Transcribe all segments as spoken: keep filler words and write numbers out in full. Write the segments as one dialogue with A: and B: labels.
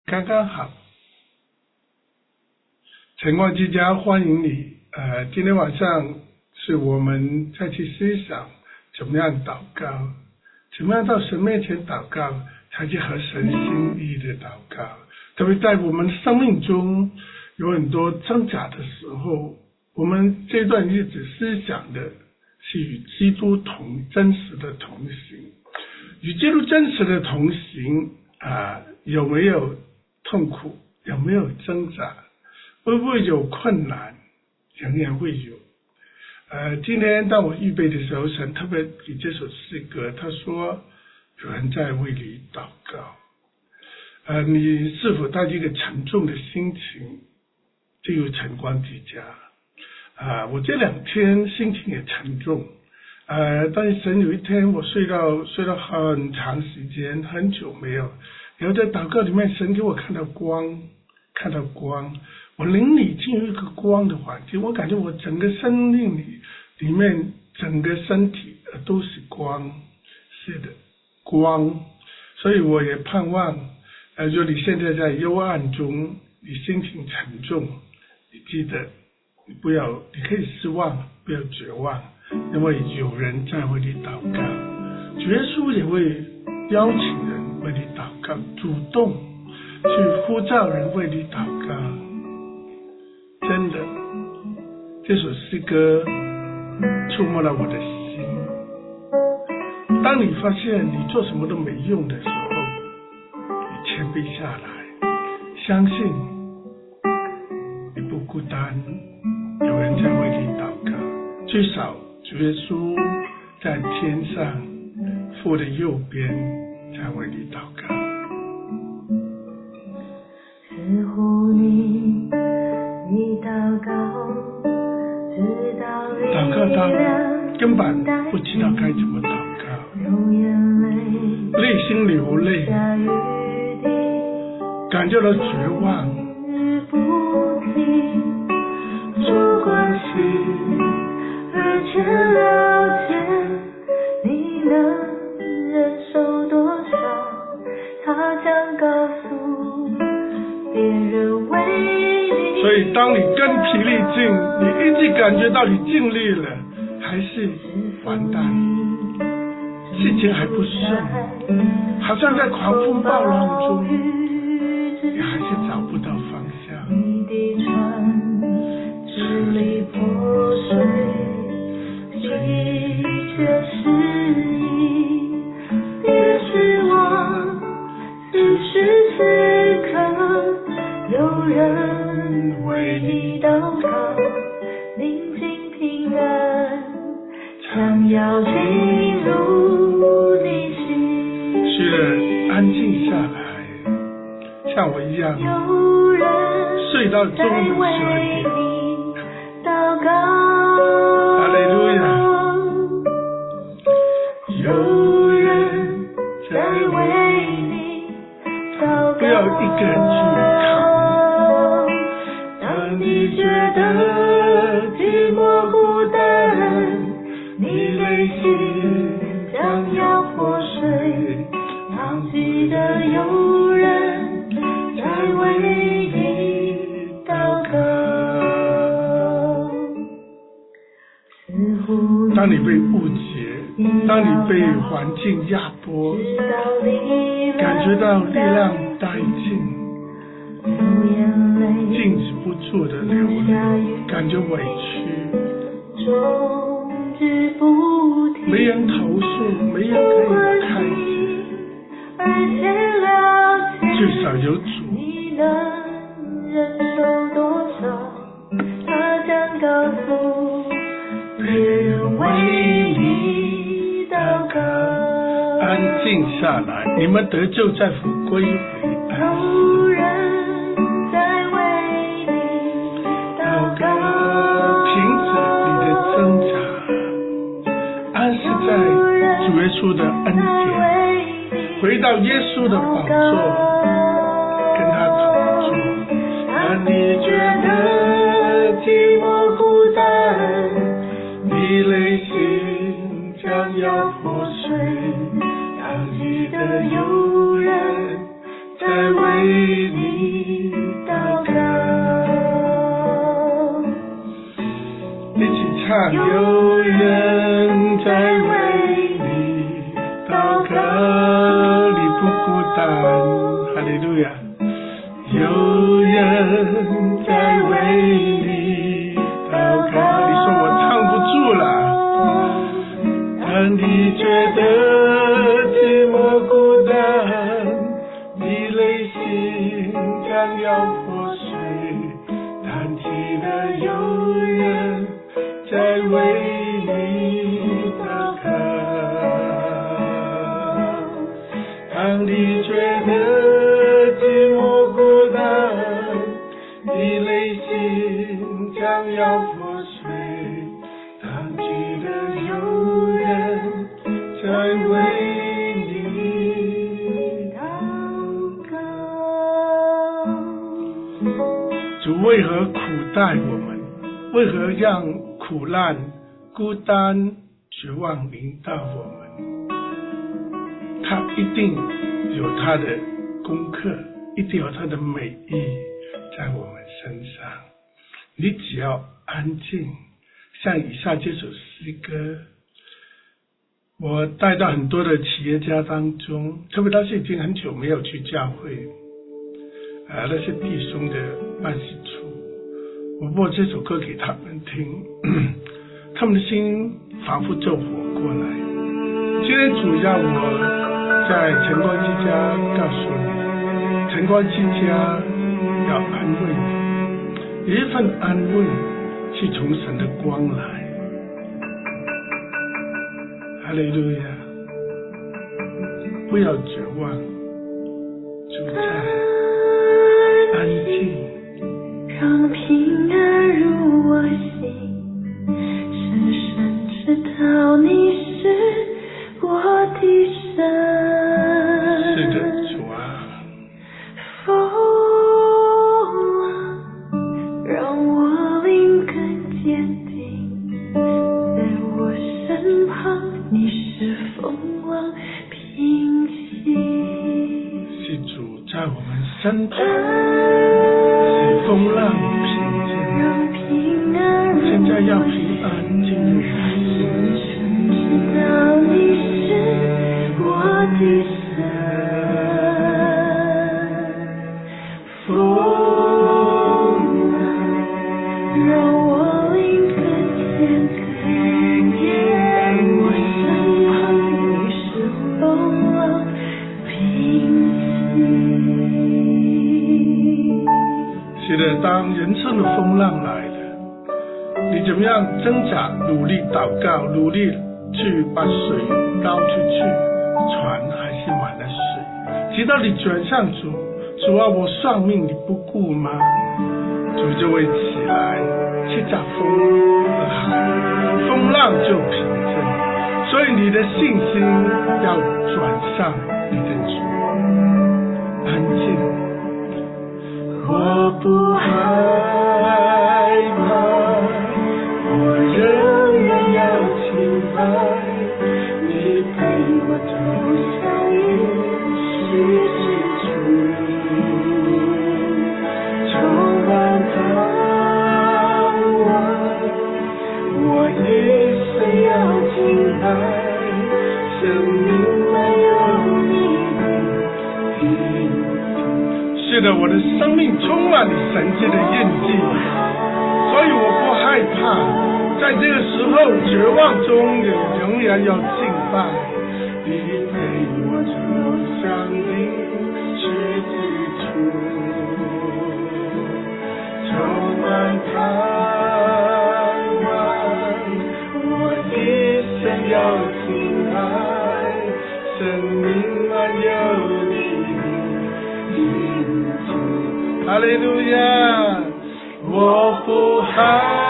A: 刚刚好。晨光之家欢迎你，呃，今天晚上是我们再去思想怎么样祷告，怎么样到神面前祷告，才去合神心意的祷告。特别在我们生命中有很多挣扎的时候，我们这段日子思想的是与基督同真实的同行，与基督真实的同行啊、呃，有没有痛苦？有没有挣扎？会不会有困难？仍然会有。呃，今天当我预备的时候，神特别给这首诗歌，他说有人在为你祷告。呃，你是否带着一个沉重的心情进入晨光之家？啊、呃，我这两天心情也沉重。呃，但是神有一天我睡到睡到很长时间，很久没有，然后在祷告里面，神给我看到光，看到光。我灵里进入一个光的环境，我感觉我整个生命里里面整个身体都是光，是的光，所以我也盼望，呃，如果你现在在幽暗中，你心情沉重，你记得你不要，你可以失望，不要绝望，因为有人在为你祷告，主耶稣也会邀请人为你祷告，主动去呼召人为你祷告。真的，这首诗歌触摸了我的心。当你发现你做什么都没用的时候，你谦卑下来，相信你不孤单，有人在为你祷告。最少主耶稣在天上父的右边在为你祷告。
B: 似乎你你祷告，直到
A: 祷告到根本不知道该怎么祷告，内心流泪，感觉到绝望，
B: 不关心，而且了解你能忍受多少，他将告诉别人为你。
A: 所以当你筋疲力尽，你一直感觉到你尽力了，还是完蛋，事情还不顺，好像在狂风暴浪中，你还是找不到方向。
B: 你的船支离破碎，气却失意，别失望，此时此刻有人为你祷告，宁静平安将要进入你心。
A: 是的，安静下来，像我一样
B: 有人
A: 睡到中午十二点。
B: 祷告，
A: 哈利路亚。
B: 有人在为你祷告，
A: 不要一个人去扛。
B: 当你觉得寂寞孤单，你内心将要破碎，当记得有人在为你祷告。
A: 当你被误解，当你被环境压迫，感觉到力量殆尽，禁止不住的流泪，感觉委屈，没人投诉，没人可以开解，至少有主。
B: 你能忍受多少，他将告诉别人为你祷告。
A: 安静下来，你们得救在乎归回安息。
B: 有人在为你祷告，
A: 停止你的挣扎，安息在主耶稣的恩典，回到耶稣的宝座，跟他同住。
B: 当你觉得寂寞孤单，
A: 你内心将要破碎，
B: 当记得有人在为你
A: 路亚！有人在为你祷告。你说我唱不住了。当你觉得寂寞孤单，你内心将要破碎，但记得有人在为你祷告。当你觉得寂寞孤单，你内心将要破碎，当记得有人在为你祷告。主为何苦待我们？为何让苦难、孤单、绝望临到我们？他一定有他的功课，一定有他的美意在我们身上。你只要安静，像以下这首诗歌，我带到很多的企业家当中，特别他是已经很久没有去教会，啊，那些弟兄的办事处，我播这首歌给他们听，他们的心仿佛就活过来。今天主要我在晨光之家告诉你，晨光之家要安慰你，一份安慰是从神的光来。哈利路亚！不要绝望，主在安静，
B: 让平安入我心，深深知道你是我的神。
A: 是的，主啊！
B: 风浪让我灵更坚定，在我身旁你是风浪平静。
A: 是主在我们身旁，是风浪平静，
B: 让平安
A: 现在要平安进入
B: 深深知道你是我的神。风浪让我灵更坚定，在我身旁你是风浪平静。
A: 是的，当人生的风浪来了，你怎么样挣扎、努力祷告、努力去把水捞出去，船还是满了水，直到你转向主，主啊，我丧命你不顾吗？主就会起来去打风和海，风浪就平静。所以你的信心要转向你的主，安静。我不害怕，我仍然要敬拜，你陪我走向耶稣之主，充满盼望，我一生要敬拜，生命没有你的印记。是的，我的生命充满神迹的印记，所以我不害怕。在这个时候绝望中，也仍然要敬拜。你陪我走向你之处，充满盼望，我一生要敬拜，生命满有你的印记。哈利路亚！我不害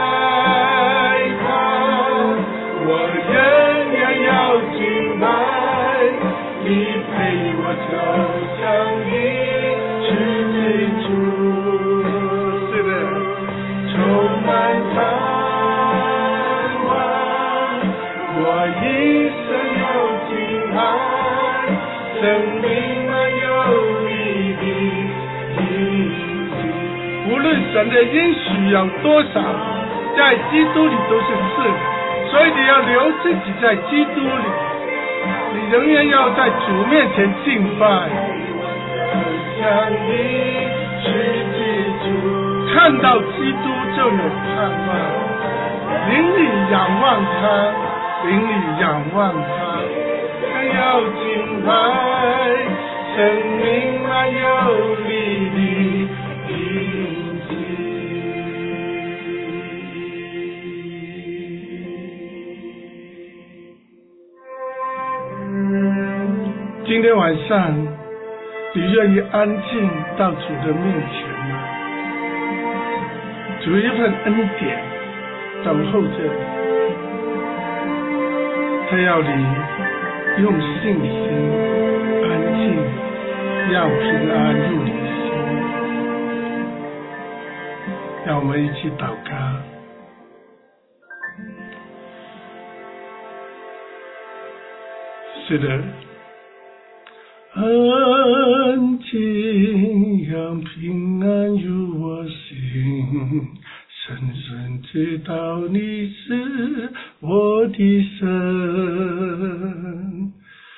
A: 怕，我仍然要敬拜，你陪我走向你之处。是的，充满盼望，我一生要敬拜，生命满有你的印记。无论神的应许有多少，在基督里都是是的，所以你要留自己在基督里，你仍然要在主面前敬拜。 上你是基督，看到基督就有盼望。灵里仰望他，灵里仰望他，他要敬拜，生命满有力的印记。今天晚上，你愿意安静到主的面前吗？主一份恩典等候着，他要你用信心安静，让平安入你心。让我们一起祷告。是的，安静让平安入我心，深深知道你是我的神，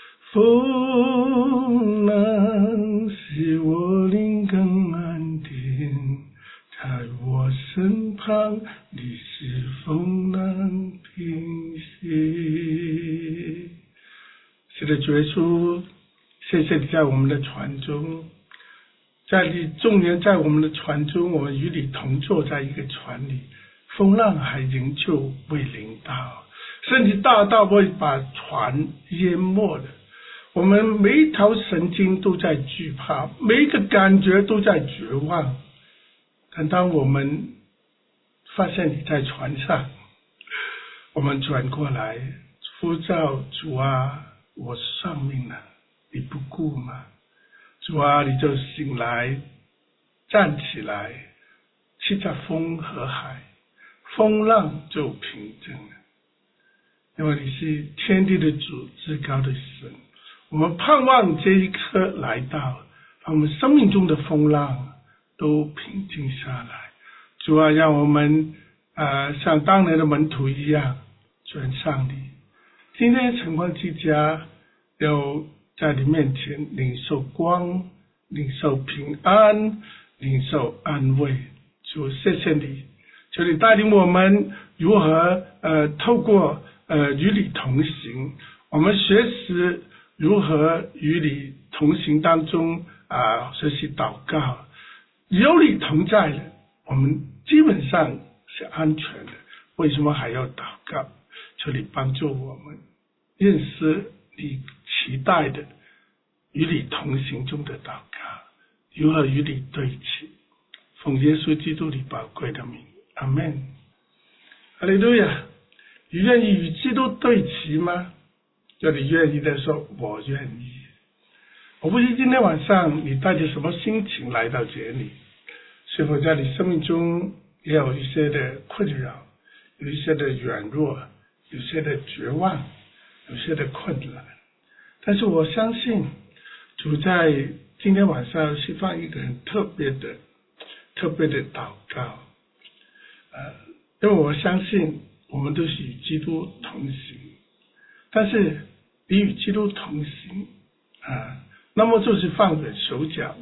A: 风浪使我灵更安定，在我身旁你是风浪平息。是的，主耶稣，谢谢你在我们的船中，在你众人在我们的船中，我们与你同坐在一个船里，风浪还仍旧未临到，甚至大到会把船淹没了。我们每一条神经都在惧怕，每一个感觉都在绝望。但当我们发现你在船上，我们转过来呼召主啊，我丧命了，你不顾吗？主啊，你就醒来，站起来，叱咤风和海，风浪就平静了。因为你是天地的主，至高的神，我们盼望这一刻来到，把我们生命中的风浪都平静下来。主啊，让我们呃像当年的门徒一样转向你。今天晨光之家要在你面前领受光，领受平安，领受安慰。主，谢谢你，求你带领我们如何呃透过呃与你同行，我们学习如何与你同行当中啊、呃、学习祷告。有你同在了，我们基本上是安全的，为什么还要祷告？求你帮助我们认识你期待的与你同行中的祷告，如何与你对齐。奉耶稣基督你宝贵的名，阿们。哈利路亚！你愿意与基督对齐吗？要你愿意的说，我愿意。我不知今天晚上你带着什么心情来到这里，是否在你生命中也有一些的困扰，有一些的软弱，有些的绝望，有些的困难。但是我相信主在今天晚上释放一个很特别的特别的祷告，呃，因为我相信我们都是与基督同行，但是你与基督同行啊，那么就是放软手脚，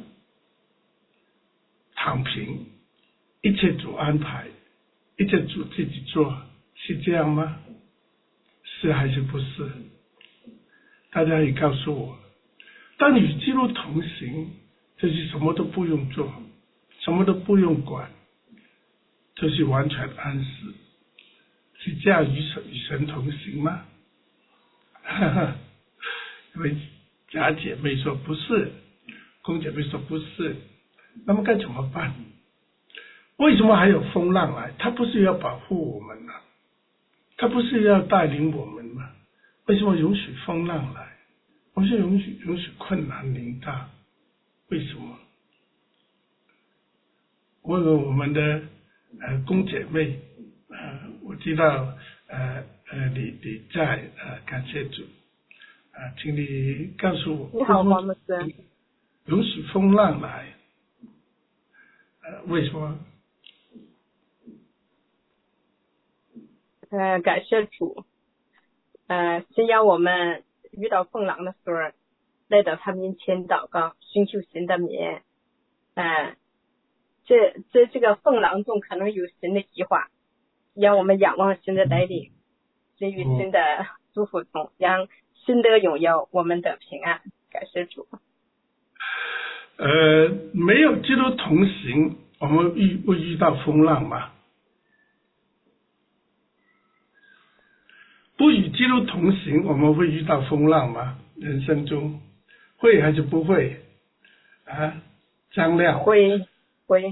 A: 躺平，一切主安排，一切主自己做，是这样吗？是还是不是？大家也告诉我，当你与基督同行，就是什么都不用做，什么都不用管，就是完全安息，是这样与神与神同行吗？因为假姐妹说不是，公姐妹说不是，那么该怎么办？为什么还有风浪来？他不是要保护我们吗？他不是要带领我们吗？为什么允许风浪来？为什么允许允许困难临到？为什么？问问我们的呃公姐妹，呃，我知道呃呃你你在呃感谢主，啊、呃，请你告诉我，
C: 你好，黄牧师。
A: 允许风浪来，呃，为什么？
C: 呃，感谢主。呃，只要我们遇到风浪的时候，来到他面前祷告，寻求神的面， 呃，这这这个风浪中可能有神的计划，让我们仰望神的带领，给予神的祝福中，让神的荣耀，我们的平安。感谢主。
A: 呃，没有基督同行，我们遇会遇到风浪吗？不与基督同行，我们会遇到风浪吗？人生中会还是不会？啊，张亮
C: 会会。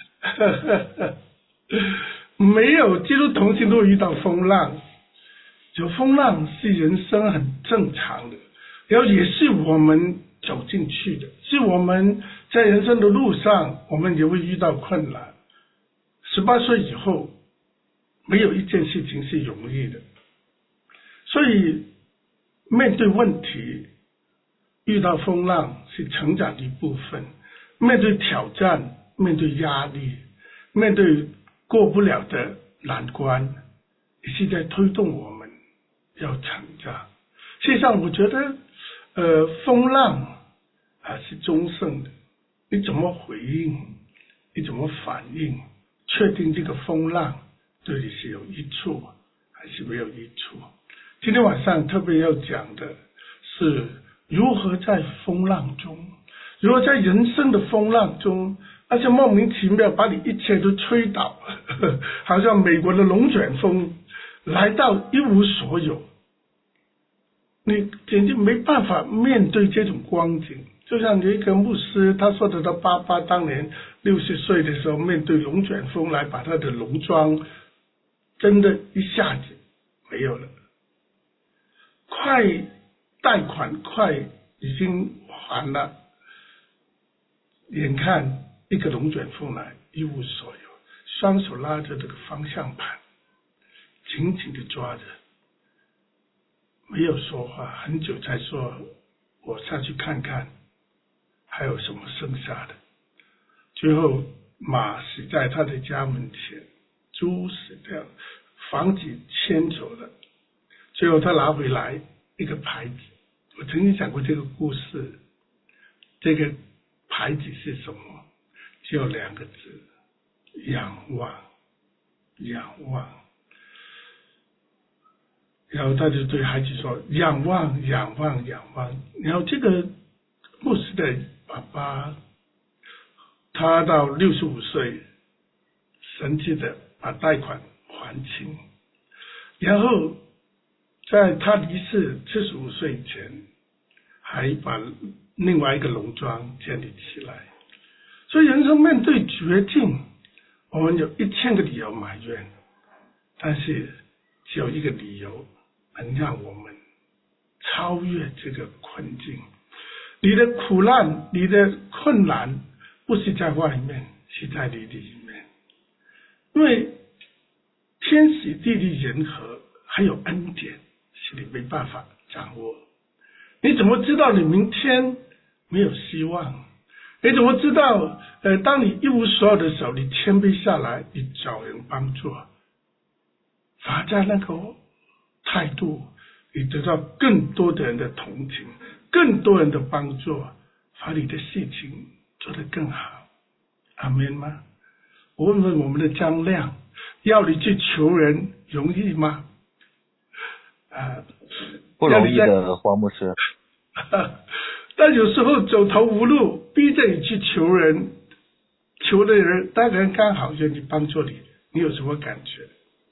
A: 没有基督同行都会遇到风浪，有风浪是人生很正常的，然后也是我们走进去的，是我们在人生的路上，我们也会遇到困难。十八岁以后，没有一件事情是容易的，所以面对问题，遇到风浪是成长的一部分。面对挑战，面对压力，面对过不了的难关，也是在推动我们要成长。事实上，我觉得，呃，风浪啊是中性的，你怎么回应，你怎么反应，确定这个风浪对你是有益处还是没有益处。今天晚上特别要讲的是如何在风浪中，如何在人生的风浪中，而且莫名其妙把你一切都吹倒，呵呵，好像美国的龙卷风来到一无所有，你简直没办法面对这种光景。就像有一个牧师，他说的他爸爸当年六十岁的时候，面对龙卷风来把他的农庄真的一下子没有了，快贷款快已经还了，眼看一个龙卷风来，一无所有，双手拉着这个方向盘，紧紧的抓着，没有说话，很久才说我下去看看还有什么剩下的。最后马死在他的家门前，猪死掉，房子迁走了，最后他拿回来一个牌子。我曾经讲过这个故事，这个牌子是什么？只有两个字：仰望，仰望。然后他就对孩子说：仰望，仰望，仰望。然后这个牧师的爸爸，他到六十五岁，神奇的把贷款还清，然后在他离世七十五岁前，还把另外一个农庄建立起来。所以人生面对绝境，我们有一千个理由埋怨，但是只有一个理由能让我们超越这个困境。你的苦难，你的困难不是在外面，是在你里面。因为天时地利人和还有恩典是你没办法掌握。你怎么知道你明天没有希望？你怎么知道呃，当你一无所有的时候，你谦卑下来，你找人帮助，发在那个态度，你得到更多的人的同情，更多人的帮助，把你的事情做得更好。阿们吗？我问问我们的张亮，要你去求人容易吗？啊，
D: 不容易的，黄牧师。
A: 但有时候走投无路，逼着你去求人，求的人当然刚好愿意帮助你，你有什么感觉？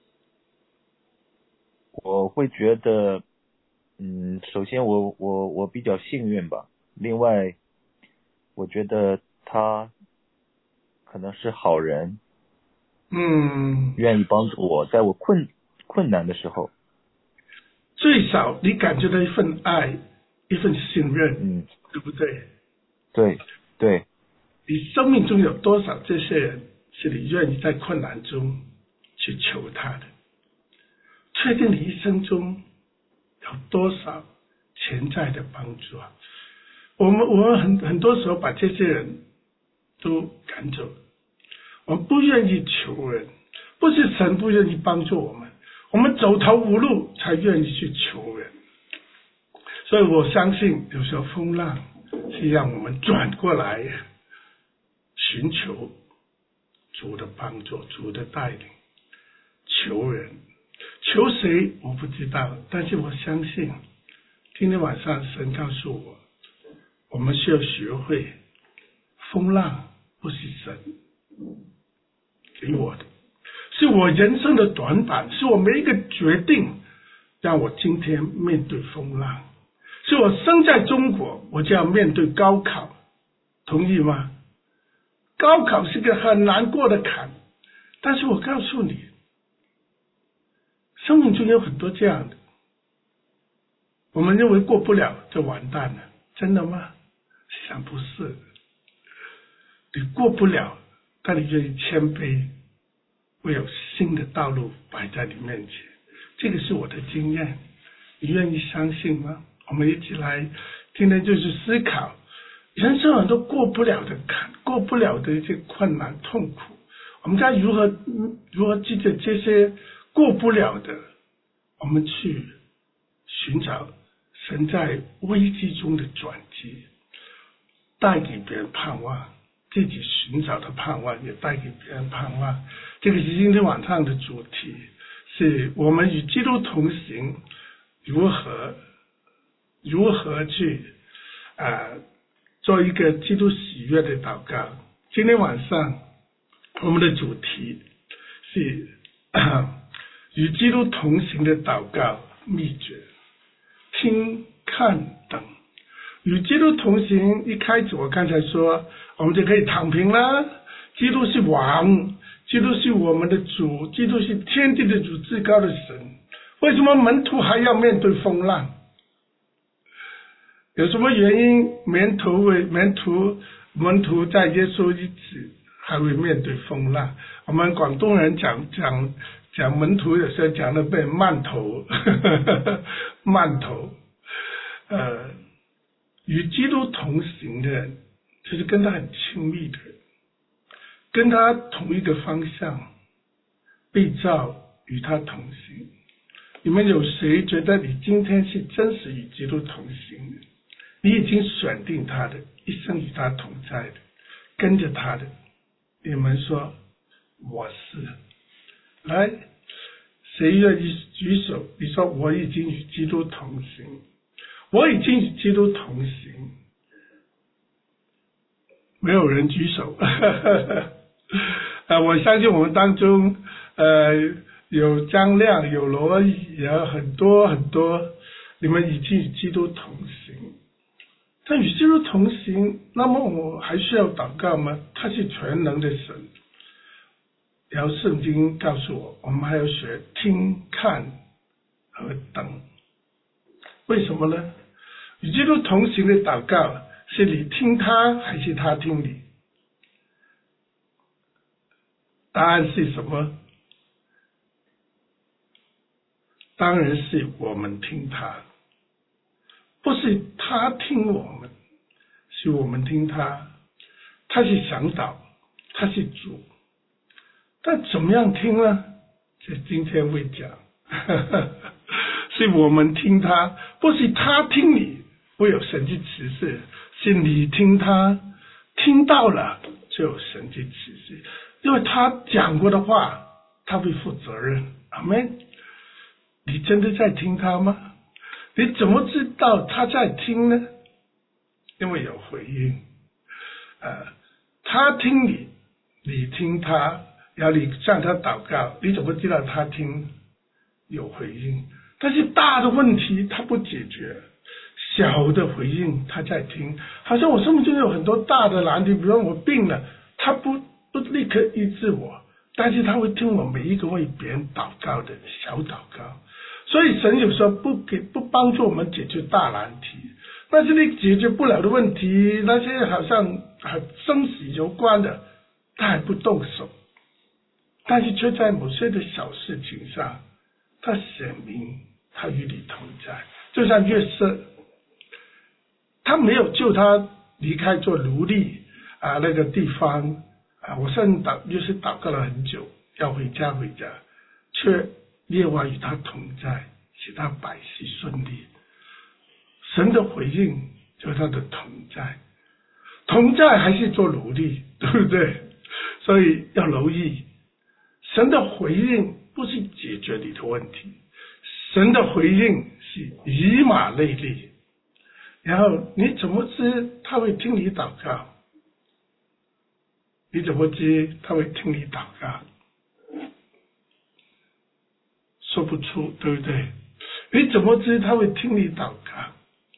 D: 我会觉得，嗯，首先我我我比较幸运吧，另外，我觉得他可能是好人，
A: 嗯，
D: 愿意帮助我，在我困困难的时候，
A: 最少你感觉到一份爱，一份信任，
D: 嗯，
A: 对不对？
D: 对对。
A: 你生命中有多少这些人是你愿意在困难中去求他的？确定你一生中有多少潜在的帮助啊？我们我们很很多时候把这些人都赶走，我们不愿意求人，不是神不愿意帮助我们，我们走投无路才愿意去求人。所以我相信有时候风浪是让我们转过来寻求主的帮助，主的带领，求人，求谁我不知道，但是我相信今天晚上神告诉我，我们需要学会风浪不是神给我的，是我人生的短板，是我每一个决定让我今天面对风浪，是我生在中国我就要面对高考，同意吗？高考是个很难过的坎，但是我告诉你，生命中有很多这样的，我们认为过不了就完蛋了，真的吗？想不是，你过不了，但你愿意谦卑，会有新的道路摆在你面前，这个是我的经验，你愿意相信吗？我们一起来，今天就是思考人生很多过不了的坎，过不了的一些困难痛苦，我们该如何如何记着这些过不了的，我们去寻找神在危机中的转机，带给别人盼望，自己寻找的盼望也带给别人盼望。这个是今天晚上的主题，是我们与基督同行，如何如何去呃做一个基督喜悦的祷告。今天晚上我们的主题是与基督同行的祷告秘诀，听看等。与基督同行，一开始我刚才说我们就可以躺平了，基督是王，基督是我们的主，基督是天地的主，至高的神，为什么门徒还要面对风浪？有什么原因门徒为门徒门徒在耶稣一起还会面对风浪？我们广东人讲讲讲门徒有时候讲的被慢头慢头呃与基督同行的人就是跟他很亲密的人，跟他同一个方向，被造与他同行。你们有谁觉得你今天是真实与基督同行的？你已经选定他的，一生与他同在的，跟着他的。你们说我是。来，谁愿意举手？你说我已经与基督同行，我已经与基督同行。没有人举手。呃，我相信我们当中呃有张亮，有罗毅，有很多很多，你们已经与基督同行。但与基督同行，那么我还需要祷告吗？他是全能的神，然后圣经告诉我，我们还要学听、看和等。为什么呢？与基督同行的祷告，是你听他还是他听你？答案是什么？当然是我们听他，不是他听我们，是我们听他。他是向导，他是主，但怎么样听呢？这今天会讲。是我们听他，不是他听你，会有神迹奇事，是你听他，听到了就有神迹奇事，因为他讲过的话他会负责任。阿们。你真的在听他吗？你怎么知道他在听呢？因为有回应。呃，他听你，你听他，然后你向他祷告，你怎么知道他听？有回应。但是大的问题他不解决，小的回应他在听。好像我生命中有很多大的难题，比如我病了，他不不立刻医治我，但是他会听我每一个为别人祷告的小祷告。所以神有时候不给不帮助我们解决大难题，但是你解决不了的问题，那些好像和生死有关的，他还不动手，但是却在某些的小事情上，他显明他与你同在。就像约瑟，他没有救他离开做奴隶啊那个地方啊，我甚祷约瑟祷告了很久，要回家回家，却耶和华与他同在，使他百事顺利。神的回应就是他的同在。 同在还是做努力，对不对？所以要留意，神的回应不是解决你的问题，神的回应是以马内利。然后你怎么知他会听你祷告？你怎么知他会听你祷告？说不出，对不对？你怎么知他会听你祷告？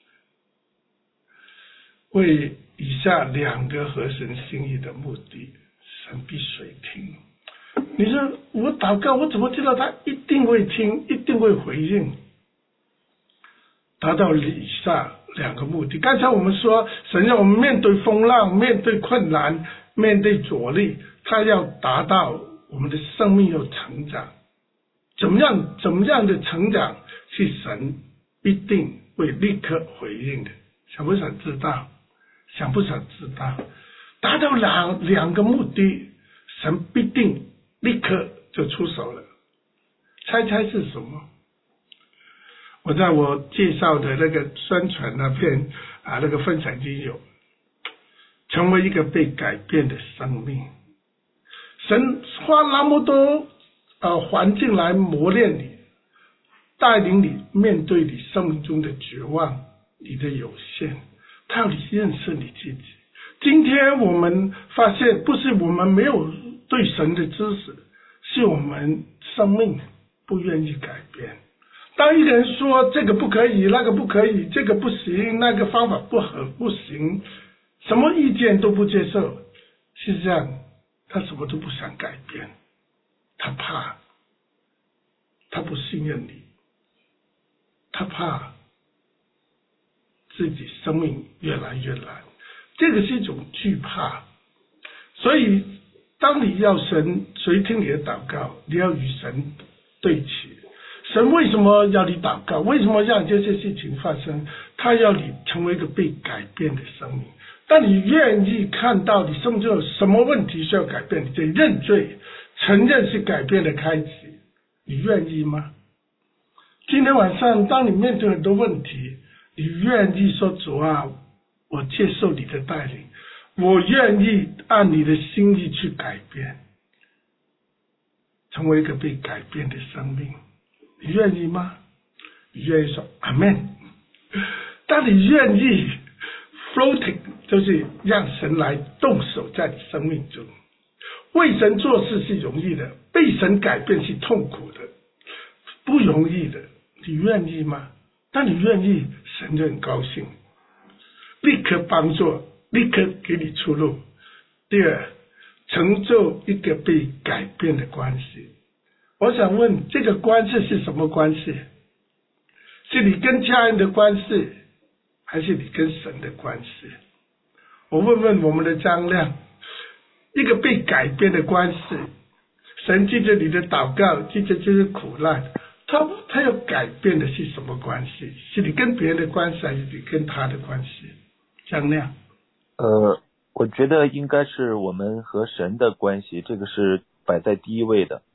A: 为以下两个合神心意的目的，神必垂听。你说我祷告，我怎么知道他一定会听，一定会回应？达到以下两个目的。刚才我们说，神让我们面对风浪，面对困难，面对阻力，他要达到我们的生命要成长。怎么样怎么样的成长是神一定会立刻回应的。想不想知道？想不想知道？达到两两个目的，神必定立刻就出手了。猜猜是什么？我在我介绍的那个宣传那篇啊那个分享经有，成为一个被改变的生命。神花那么多呃环境来磨练你，带领你面对你生命中的绝望，你的有限，他要你认识你自己。今天我们发现，不是我们没有对神的知识，是我们生命不愿意改变。当一个人说这个不可以，那个不可以，这个不行，那个方法不合不行，什么意见都不接受，是这样，他什么都不想改变，他怕，他不信任你，他怕自己生命越来越难，这个是一种惧怕。所以当你要神垂听你的祷告，你要与神对齐。神为什么要你祷告？为什么让这些事情发生？他要你成为一个被改变的生命。当你愿意看到你生命中有什么问题需要改变，你就认罪，承认是改变的开始。你愿意吗？今天晚上当你面对很多问题，你愿意说主啊，我接受你的带领，我愿意按你的心意去改变，成为一个被改变的生命。你愿意吗？你愿意说阿们？当你愿意 floating， 就是让神来动手在你生命中。为神做事是容易的，被神改变是痛苦的，不容易的。你愿意吗？当你愿意，神就很高兴，立刻帮助，立刻给你出路。第二，成就一个被改变的关系。我想问，这个关系是什么关系？是你跟家人的关系，还是你跟神的关系？我问问我们的张亮，一个被改变的关系，神记着你的祷告，记着这些苦难，他他要改变的是什么关系？是你跟别人的关系，还是你跟他的关系？张亮，
D: 呃，我觉得应该是我们和神的关系，这个是摆在第一位的。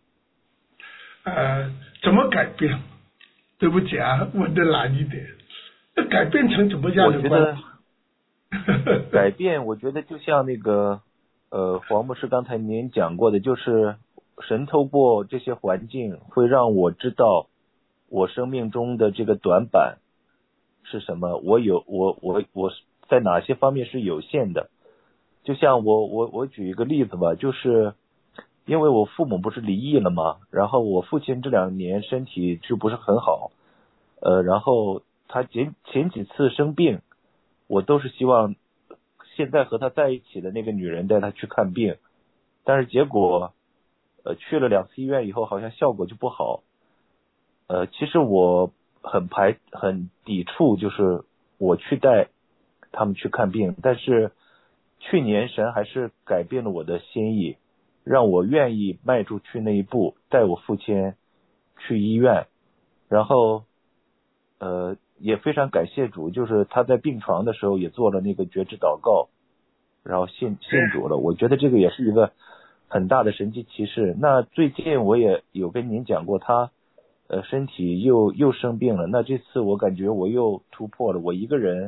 A: 呃，怎么改变？对不起啊，问的难一点。要改变成怎么样的关系？
D: 改变，我觉得就像那个呃黄牧师刚才您讲过的，就是神透过这些环境会让我知道我生命中的这个短板是什么，我有我我我在哪些方面是有限的。就像我我我举一个例子吧，就是因为我父母不是离异了嘛，然后我父亲这两年身体就不是很好，呃，然后他前前几次生病，我都是希望现在和他在一起的那个女人带他去看病，但是结果呃去了两次医院以后，好像效果就不好。呃，其实我很排很抵触，就是我去带他们去看病，但是去年神还是改变了我的心意，让我愿意迈出去那一步，带我父亲去医院，然后呃也非常感谢主，就是他在病床的时候也做了那个觉知祷告，然后信信主了。我觉得这个也是一个很大的神迹奇事。那最近我也有跟您讲过，他呃身体又又生病了，那这次我感觉我又突破了，我一个人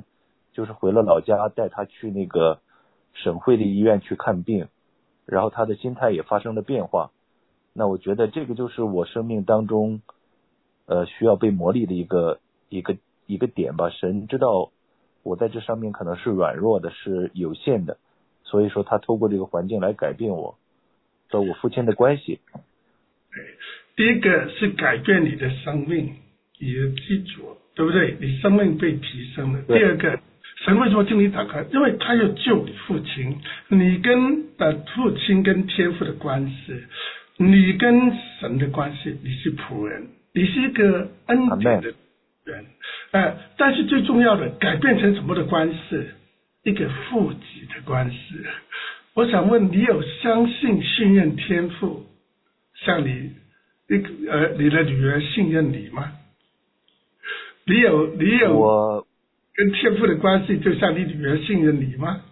D: 就是回了老家带他去那个省会的医院去看病，然后他的心态也发生了变化。那我觉得这个就是我生命当中呃需要被磨砺的一个一个一个点吧。神知道我在这上面可能是软弱的，是有限的，所以说他透过这个环境来改变我和我父亲的关系。
A: 第一个是改变你的生命，你的基础，对不对？你生命被提升了。第二个，神为什么听你祷告？因为他要救你父亲，你跟呃父亲跟天父的关系，你跟神的关系，你是仆人，你是一个恩典的人，呃，但是最重要的，改变成什么的关系？一个父子的关系。我想问，你有相信信任天父，像你一个呃你的女儿信任你吗？你有你有
D: 我
A: 跟天父的关系，就像你女儿信任你吗？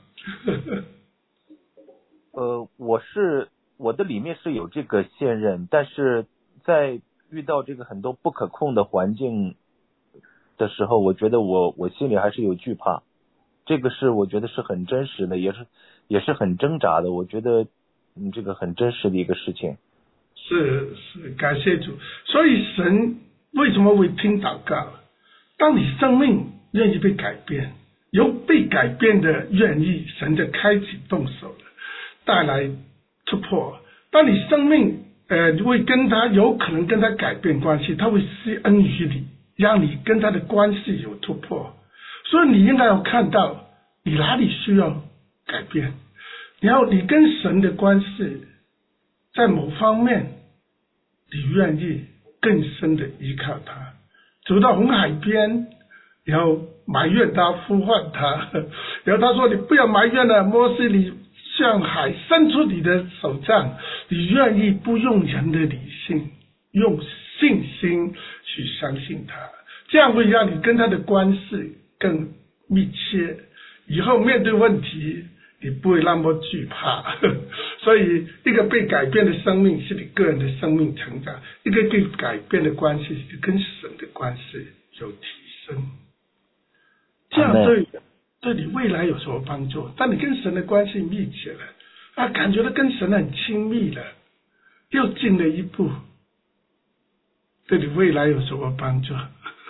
D: 呃，我是我的里面是有这个信任，但是在遇到这个很多不可控的环境的时候，我觉得我我心里还是有惧怕。这个是我觉得是很真实的，也是也是很挣扎的。我觉得嗯，这个很真实的一个事情。
A: 是是，感谢主。所以神为什么会听祷告？当你生命愿意被改变，有被改变的愿意，神就开启动手了，带来突破。当你生命呃会跟他有可能跟他改变关系，他会施恩于你，让你跟他的关系有突破。所以你应该要看到你哪里需要改变，然后你跟神的关系在某方面你愿意更深的依靠他，走到红海边，然后埋怨他，呼唤他，然后他说你不要埋怨了，摩西你向海伸出你的手杖，你愿意不用人的理性，用信心去相信他，这样会让你跟他的关系更密切，以后面对问题你不会那么惧怕。所以一个被改变的生命是你个人的生命成长，一个被改变的关系是跟神的关系有提升，这样对对你未来有什么帮助？当你跟神的关系密切了啊，感觉到跟神很亲密了，又进了一步，对你未来有什么帮助？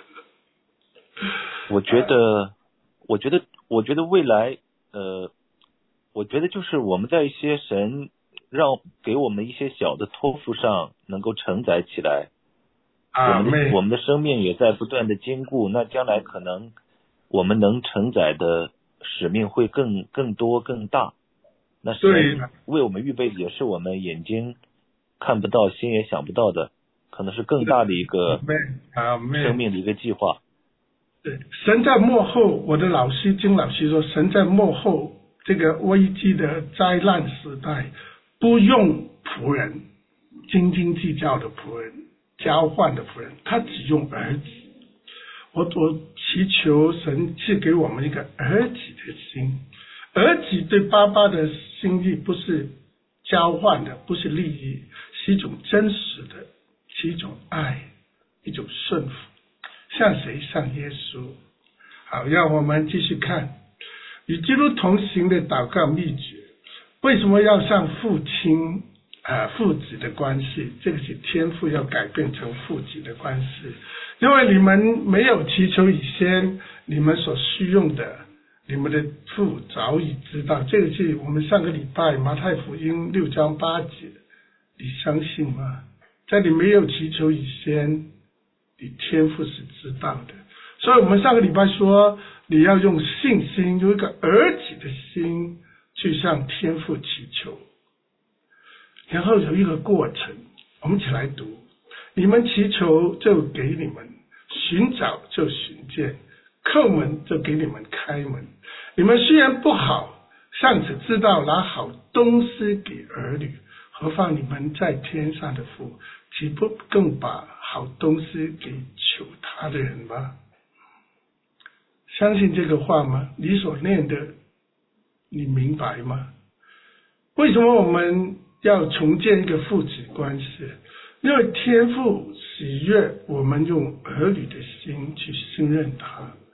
D: 我觉得我觉得我觉得未来呃我觉得就是我们在一些神让给我们一些小的托付上能够承载起来，我们的我们的生命也在不断的坚固，那将来可能我们能承载的使命会更更多更大，那神为我们预备的也是我们眼睛看不到心也想不到的，可能是更大的一个生命的一个计划。
A: 对，神在幕后，我的老师金老师说，神在幕后这个危机的灾难时代，不用仆人，斤斤计较的仆人，交换的仆人，他只用儿子。我我祈求神赐给我们一个儿子的心，儿子对爸爸的心意不是交换的，不是利益，是一种真实的，是一种爱，一种顺服。向谁？向耶稣。好，让我们继续看与基督同行的祷告秘诀。为什么要向父亲呃父子的关系？这个是天父要改变成父子的关系，因为你们没有祈求以先，你们所需用的，你们的父早已知道。这个是我们上个礼拜马太福音六章八节，你相信吗？在你没有祈求以先，你天父是知道的。所以我们上个礼拜说，你要用信心，有一个儿子的心去向天父祈求，然后有一个过程，我们一起来读。你们祈求就给你们，寻找就寻见，叩门就给你们开门。你们虽然不好，尚且知道拿好东西给儿女，何况你们在天上的父，岂不更把好东西给求他的人吗？相信这个话吗？你所念的你明白吗？为什么我们要重建一个父子关系？因为天父喜悦我们用儿女的心去信任他，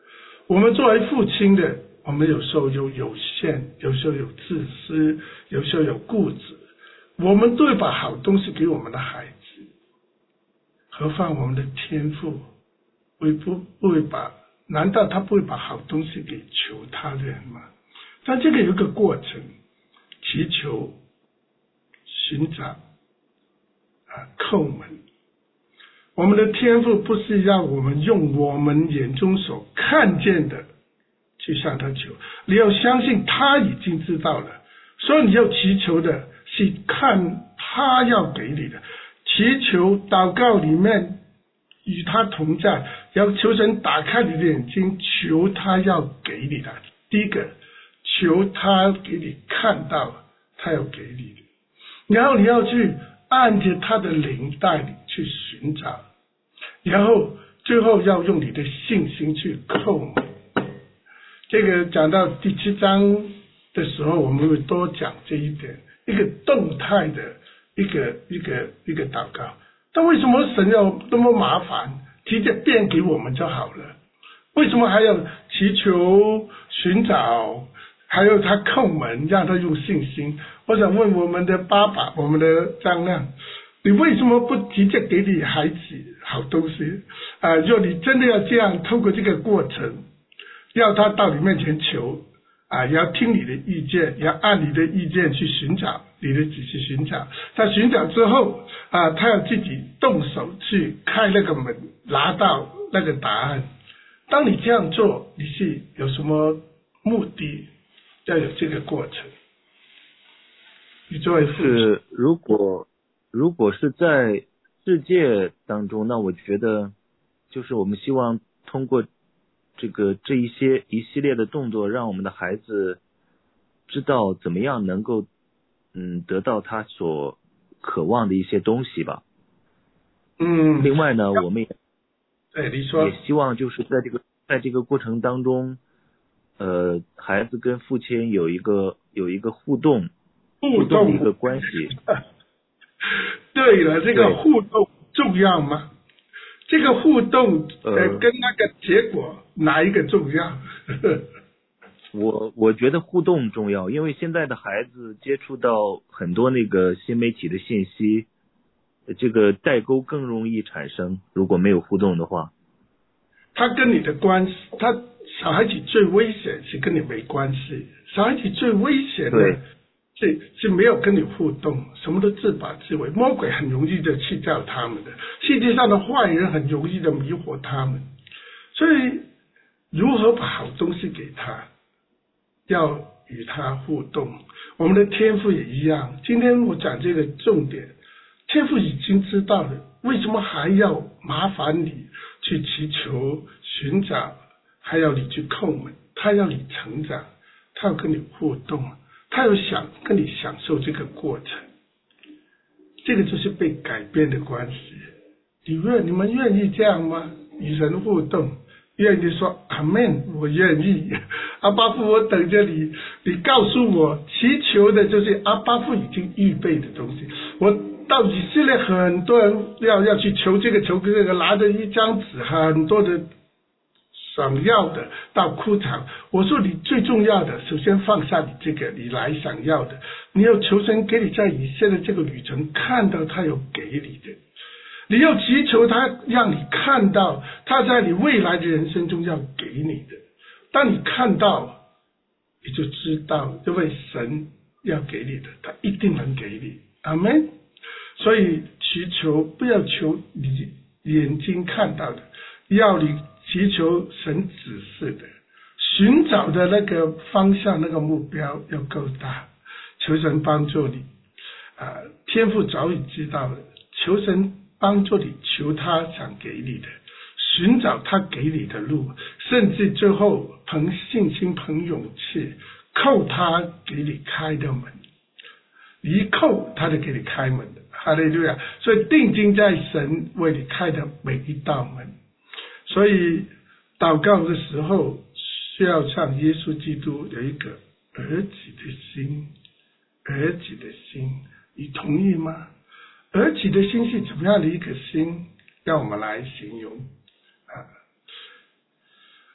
A: 我们作为父亲的，我们有时候有有限，有时候有自私，有时候有固执，我们都会把好东西给我们的孩子，何况我们的天父会不不会把？难道他不会把好东西给求他人吗？但这个有一个过程，祈求、寻找、啊叩门。我们的天父不是让我们用我们眼中所看见的去向他求，你要相信他已经知道了，所以你要祈求的是看他要给你的。祈求祷告里面与他同在，要求神打开你的眼睛，求他要给你的。第一个，求他给你看到他要给你的，然后你要去按着他的灵带你去寻找，然后最后要用你的信心去叩门。这个讲到第七章的时候，我们会多讲这一点，一个动态的一个一个一个祷告。但为什么神要那么麻烦，直接变给我们就好了？为什么还要祈求、寻找，还有他叩门，让他用信心？我想问我们的爸爸，我们的张亮，你为什么不直接给你孩子好东西啊？若你真的要这样，透过这个过程，要他到你面前求啊，要听你的意见，要按你的意见去寻找，你的仔细寻找。他寻找之后啊，他要自己动手去开那个门，拿到那个答案。当你这样做，你是有什么目的？要有这个过程。你作为父亲，
D: 是如果如果是在世界当中，那我觉得就是我们希望通过这个这一些一系列的动作，让我们的孩子知道怎么样能够嗯得到他所渴望的一些东西吧。
A: 嗯。
D: 另外呢，我们也
A: 对你说，
D: 也希望就是在这个在这个过程当中，呃，孩子跟父亲有一个有一个互动
A: 互
D: 动的一个关系。
A: 对了，这个互动重要吗？这个互动呃跟那个结果哪一个重要？
D: 我我觉得互动重要，因为现在的孩子接触到很多那个新媒体的信息，这个代沟更容易产生，如果没有互动的话。
A: 他跟你的关系，他小孩子最危险是跟你没关系，小孩子最危险的是是没有跟你互动，什么都自把自为，魔鬼很容易的去叫他们的，世界上的坏人很容易的迷惑他们，所以如何把好东西给他，要与他互动。我们的天父也一样，今天我讲这个重点，天父已经知道了，为什么还要麻烦你去祈求、寻找，还要你去叩门？他要你成长，他要跟你互动，他要想跟你享受这个过程。这个就是被改变的关系。你愿你们愿意这样吗？与人互动，愿意说阿们，我愿意。阿爸父，我等着你，你告诉我，祈求的就是阿爸父已经预备的东西。我到以色列很多人要要去求这个求这个，拿着一张纸，很多的想要的到哭场。我说你最重要的，首先放下你这个你来想要的，你要求神给你在以色列这个旅程看到他有给你的，你要祈求他让你看到他在你未来的人生中要给你的。当你看到，你就知道，因为神要给你的，他一定能给你。阿们。所以祈求不要求你眼睛看到的，要你祈求神指示的，寻找的那个方向那个目标要够大，求神帮助你啊！天父早已知道了，求神帮助你，求他想给你的，寻找他给你的路，甚至最后凭信心凭勇气叩他给你开的门，一叩他就给你开门的。哈利路亚！所以定睛在神为你开的每一道门。所以祷告的时候需要像耶稣基督有一个儿子的心，儿子的心，你同意吗？儿子的心是怎么样的一个心？让我们来形容啊。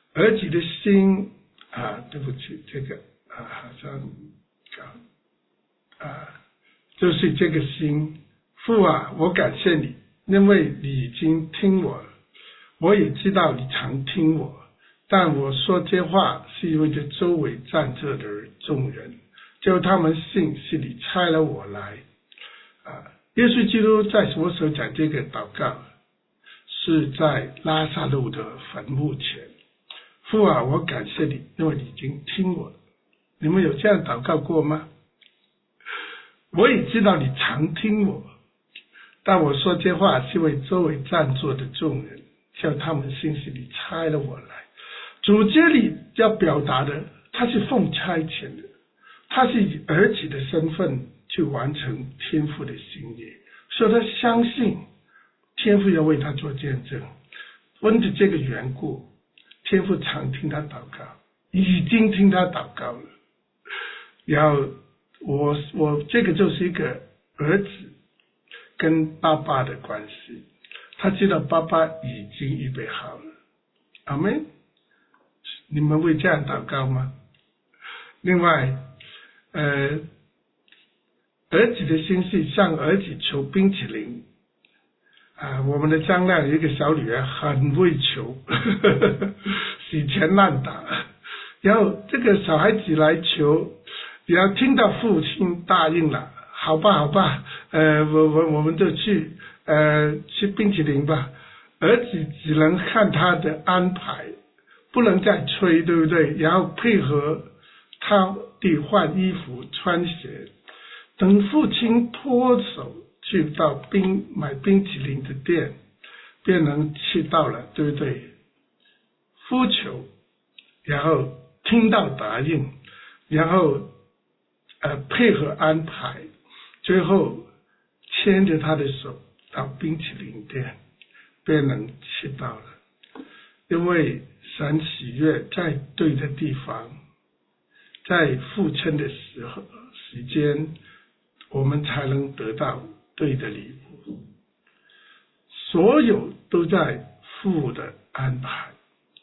A: 儿子的心啊，对不起，这个啊好像啊，就是这个心。父啊，我感谢你，因为你已经听我了，我也知道你常听我，但我说这话是因为这周围站着的众人，就他们信是你差了我来啊。耶稣基督在什么时候讲这个祷告？是在拉撒路的坟墓前。父啊，我感谢你，因为你已经听我了。你们有这样祷告过吗？我也知道你常听我，但我说这话是为周围站坐的众人，叫他们信是你差了我来。主这里要表达的，他是奉差遣的，他是以儿子的身份去完成天父的心意，所以他相信天父要为他做见证。因着这个缘故，天父常听他祷告，已经听他祷告了。然后我我这个就是一个儿子跟爸爸的关系，他知道爸爸已经预备好了。阿们。你们会这样祷告吗？另外呃，儿子的心是向儿子求冰淇淋啊，我们的张亮有一个小女儿很会求，呵呵，死缠烂打，然后这个小孩子来求，然后听到父亲答应了，好吧好吧，呃，我我我们就去呃吃冰淇淋吧。儿子只能看他的安排，不能再催，对不对？然后配合他得换衣服穿鞋，等父亲脱手去到冰买冰淇淋的店，便能吃到了，对不对？呼求，然后听到答应，然后呃配合安排，最后牵着他的手到冰淇淋店，便能吃到了。因为神喜悦在对的地方，在父亲的时候时间，我们才能得到对的礼物。所有都在父的安排，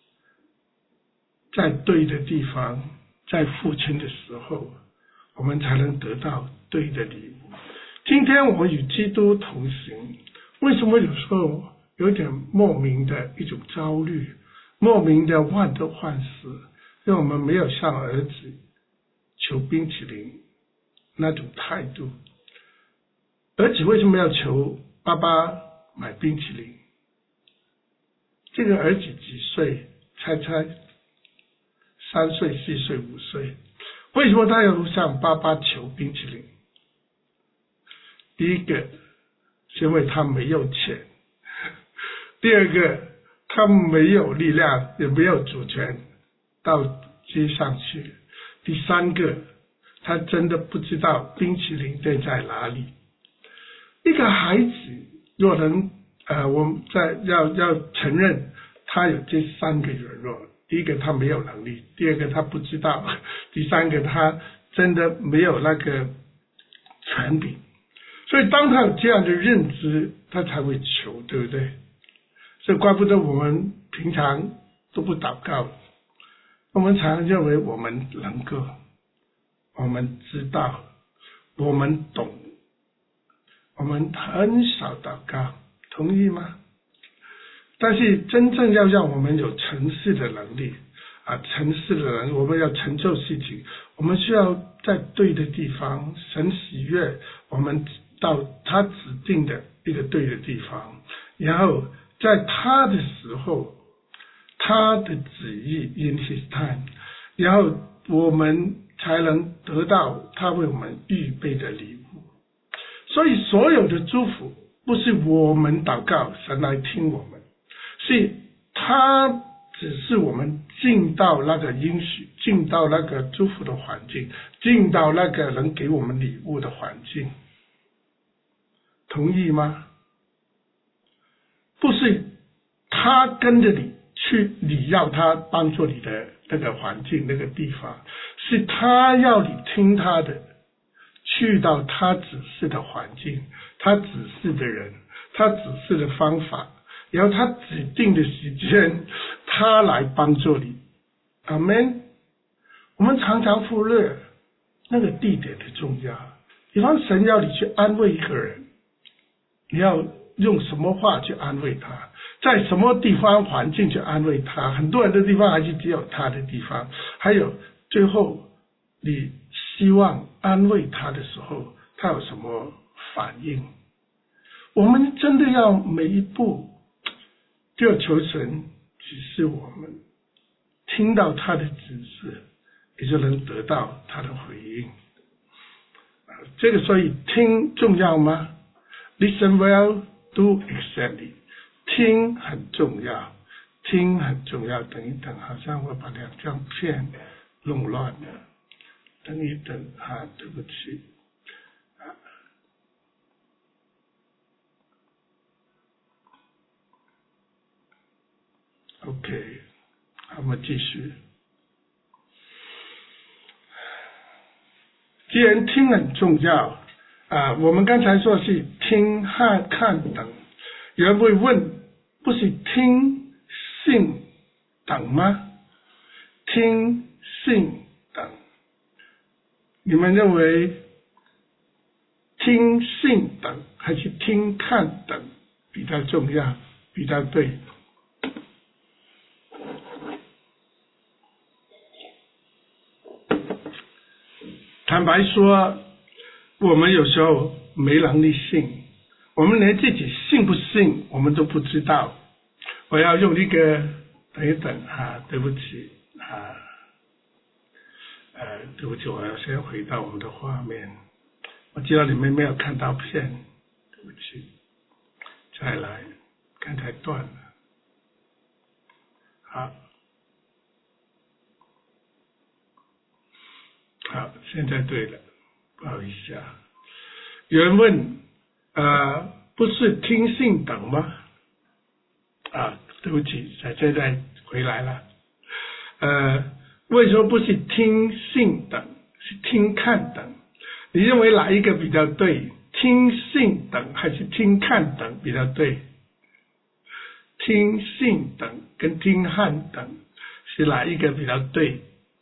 A: 在对的地方，在父亲的时候，我们才能得到对的礼物。今天我们与基督同行，为什么有时候有点莫名的一种焦虑，莫名的患得患失？因为我们没有向儿子求冰淇淋那种态度。儿子为什么要求爸爸买冰淇淋？这个儿子几岁？猜猜？三岁、四岁、五岁。为什么他要向爸爸求冰淇淋？第一个是因为他没有钱，第二个他没有力量，也没有主权到街上去，第三个他真的不知道冰淇淋店在哪里。一个孩子若能呃，我们在要要承认他有这三个软弱，第一个他没有能力，第二个他不知道，第三个他真的没有那个权柄。所以当他有这样的认知，他才会求，对不对？所以怪不得我们平常都不祷告，我们常认为我们能够，我们知道，我们懂，我们很少祷告，同意吗？但是真正要让我们有成事的能力啊，成事的人，我们要成就事情，我们需要在对的地方，神喜悦我们到他指定的一个对的地方，然后在他的时候，他的旨意 in his time， 然后我们才能得到他为我们预备的礼物。所以所有的祝福不是我们祷告神来听我们，是他只是我们进到那个应许，进到那个祝福的环境，进到那个能给我们礼物的环境。同意吗？不是他跟着你去，你要他帮助你的那个环境那个地方，是他要你听他的，去到他指示的环境，他指示的人，他指示的方法， 然后他指定的时间他来帮助你。阿们。我们常常忽略那个地点的重要。比方神要你去安慰一个人，你要用什么话去安慰他，在什么地方环境去安慰他，很多人的地方还是只有他的地方。还有最后你希望安慰他的时候，他有什么反应。我们真的要每一步就要求神指示我们，听到他的指示，也就能得到他的回应。这个所以听重要吗？ Listen well, do exactly。 听很重要，听很重要。等一等，好像我把两张片弄乱了。等一等啊，对不起。OK， 好，我们继续。既然听很重要啊，我们刚才说是听和看等，有人会问，不是听信等吗？听信等，你们认为听信等还是听看等比较重要，比较对？坦白说，我们有时候没能力信，我们连自己信不信我们都不知道。我要用一个，等一等啊，对不起啊，呃，对不起，我要先回到我们的画面。我知道你们没有看到片，对不起，再来，刚才断了。好。好，现在对了，不好意思啊。有人问，呃，不是听信等吗？啊，对不起，现在回来了。呃，为什么不是听信等，是听看等？你认为哪一个比较对？听信等还是听看等比较对？听信等跟听看等是哪一个比较对？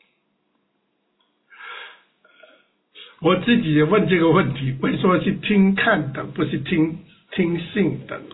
A: 我自己也问这个问题，为什么是听看等，不是听听信等？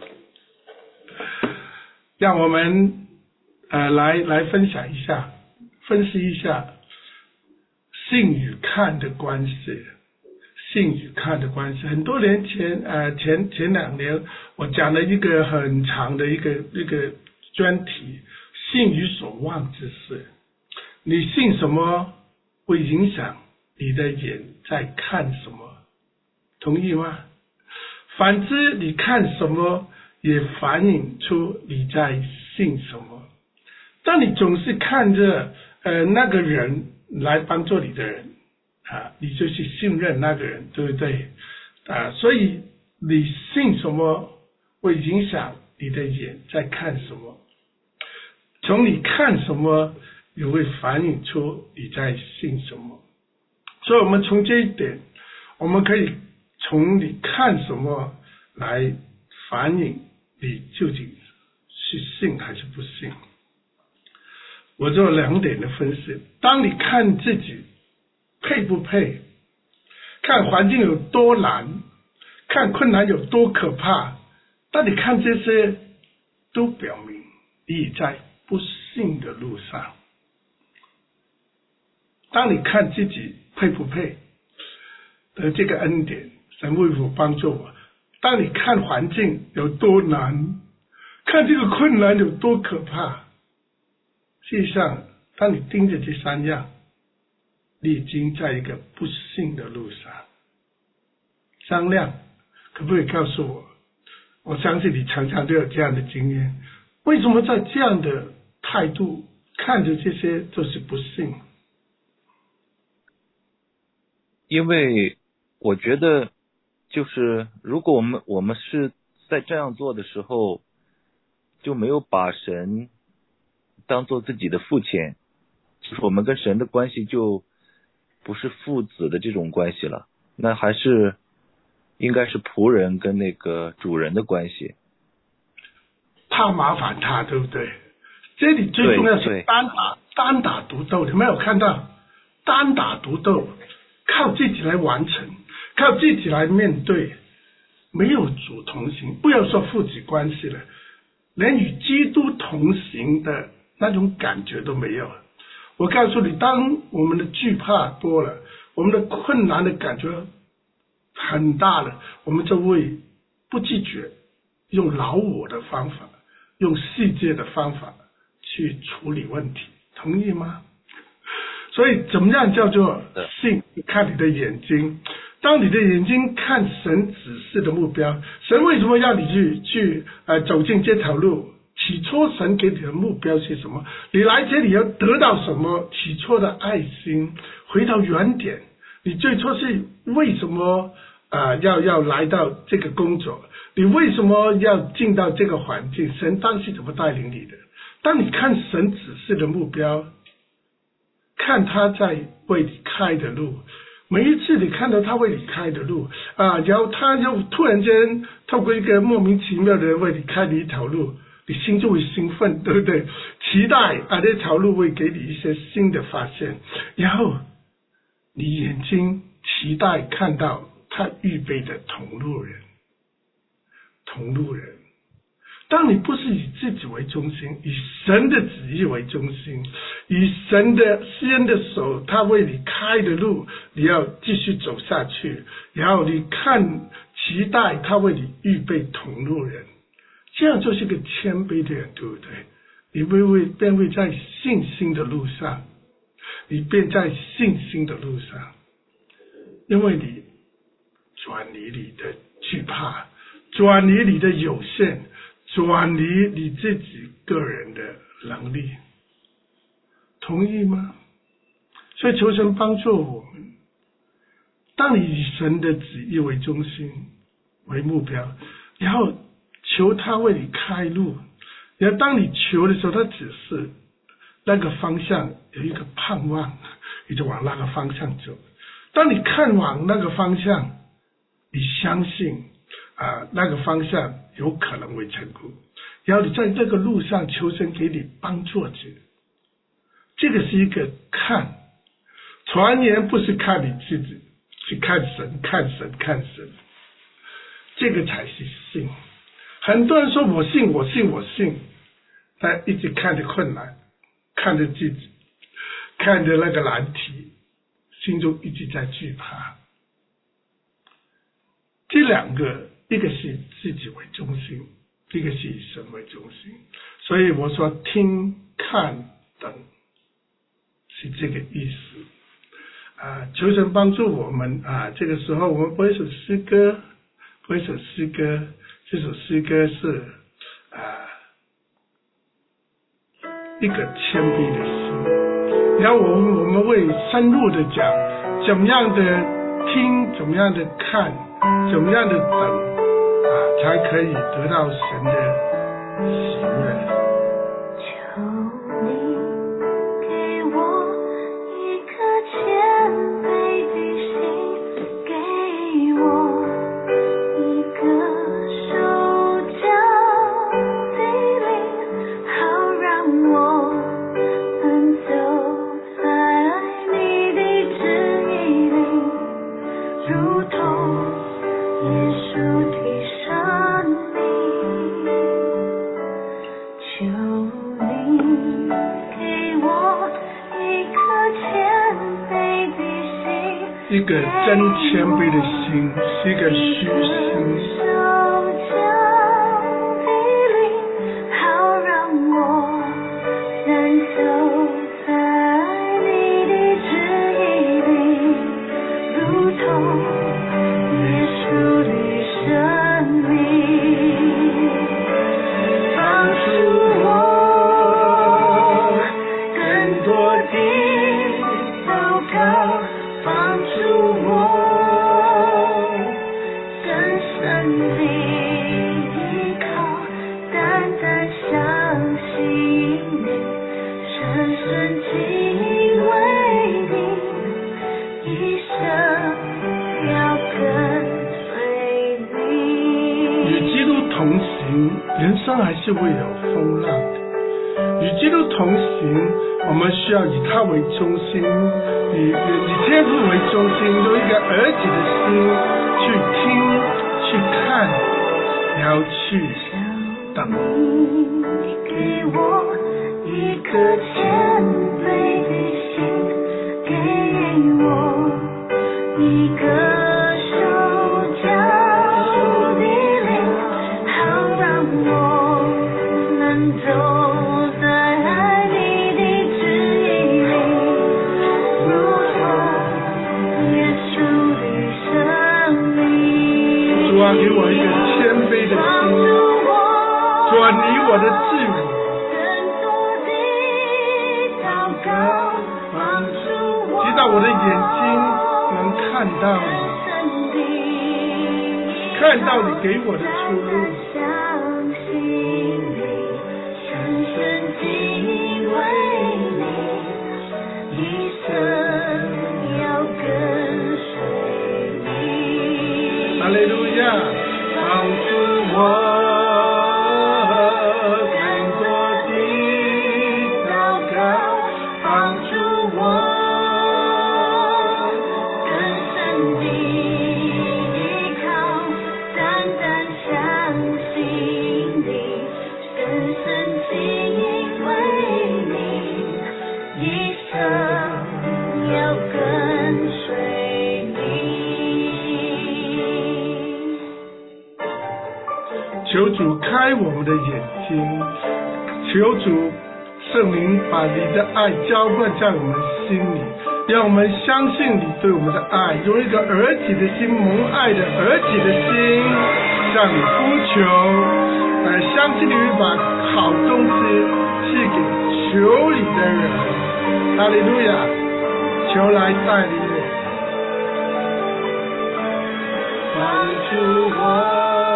A: 让我们呃来来分享一下，分析一下信与看的关系。信与看的关系，很多年前呃前前两年我讲了一个很长的一个一个专题，信与所望之事。你信什么会影响你的眼在看什么，同意吗？反之，你看什么也反映出你在信什么。当你总是看着呃那个人来帮助你的人啊，你就去信任那个人，对不对啊？所以你信什么会影响你的眼在看什么，从你看什么也会反映出你在信什么。所以我们从这一点，我们可以从你看什么来反映你究竟是信还是不信。我做两点的分析。当你看自己配不配，看环境有多难，看困难有多可怕，当你看这些都表明你在不信的路上。当你看自己配不配得这个恩典，神会否帮助我？当你看环境有多难，看这个困难有多可怕，事实上当你盯着这三样，你已经在一个不信的路上。张亮可不可以告诉我，我相信你常常都有这样的经验，为什么在这样的态度看着这些都是不信？
D: 因为我觉得就是如果我们我们是在这样做的时候，就没有把神当做自己的父亲，就是我们跟神的关系就不是父子的这种关系了，那还是应该是仆人跟那个主人的关系。
A: 怕麻烦他，对不对？这里最重要是单打单打独斗，你没有看到单打独斗，靠自己来完成，靠自己来面对，没有主同行，不要说父子关系了，连与基督同行的那种感觉都没有。我告诉你，当我们的惧怕多了，我们的困难的感觉很大了，我们就会不自觉用老我的方法，用世界的方法去处理问题，同意吗？所以怎么样叫做信？看你的眼睛，当你的眼睛看神指示的目标，神为什么要你去去呃走进这条路？起初神给你的目标是什么？你来这里要得到什么？起初的爱心，回到原点，你最初是为什么呃要要来到这个工作？你为什么要进到这个环境？神当时怎么带领你的？当你看神指示的目标，看他在为你开的路，每一次你看到他为你开的路啊，然后他又突然间透过一个莫名其妙的人为你开的一条路，你心就会兴奋，对不对？期待啊，这条路会给你一些新的发现，然后你眼睛期待看到他预备的同路人，同路人。当你不是以自己为中心，以神的旨意为中心，以神的施恩的手，他为你开的路，你要继续走下去，然后你看期待他为你预备同路人，这样就是个谦卑的人，对不对？你会会便会在信心的路上，你便在信心的路上，因为你转离你的惧怕，转离你的有限，转离你自己个人的能力，同意吗？所以求神帮助我们，当你以神的旨意为中心为目标，然后求他为你开路，然后当你求的时候，他只是那个方向有一个盼望，你就往那个方向走。当你看往那个方向，你相信啊，那个方向有可能会成功，然后你在这个路上求神给你帮助者，这个是一个看，传言不是看你自己，是看神，看神，看神，这个才是信。很多人说我信，我信，我信，但一直看着困难，看着自己，看着那个难题，心中一直在惧怕。这两个，一个是自己为中心，一个是以神为中心。所以我说听、看等是这个意思。啊，求神帮助我们啊！这个时候我们播一首诗歌，播一首诗歌。这首诗歌是啊一个谦卑的心，然后我们我们会深入的讲怎么样的听，怎么样的看，怎么样的等啊，才可以得到神的喜悦。
B: 求你给我一颗谦卑的心，给我一个
A: 一个真谦卑的心，是一个虚心。好让我燃烧在你的旨意里，如同耶稣的生命，帮助我更多的祷告，帮助我更深的依靠，单单相信你，深深敬畏你，一生要跟随你。与基督同同行，人生还是会有风浪的。与基督同行，我们需要以他为中心，以以天父为中心，用一个儿子的心去听、去看，然后去等。
B: 给我一颗谦卑的心，给我一个手交出的灵，好让我能走在爱你的旨意里，如同耶稣的生命。
A: 主啊，给我一个谦卑的心，主啊，你我的自我。直到我的眼睛能看到你，看到你给我的出路。
B: 深深敬畏你，一生要跟随你。
A: 哈利路亚，帮助我。求主开我们的眼睛，求主圣灵把你的爱浇灌在我们心里，让我们相信你对我们的爱，用一个儿子的心，蒙爱的儿子的心向你呼求，呃，相信你会把好东西赐给求你的人。哈利路亚，求来带领我，帮助我。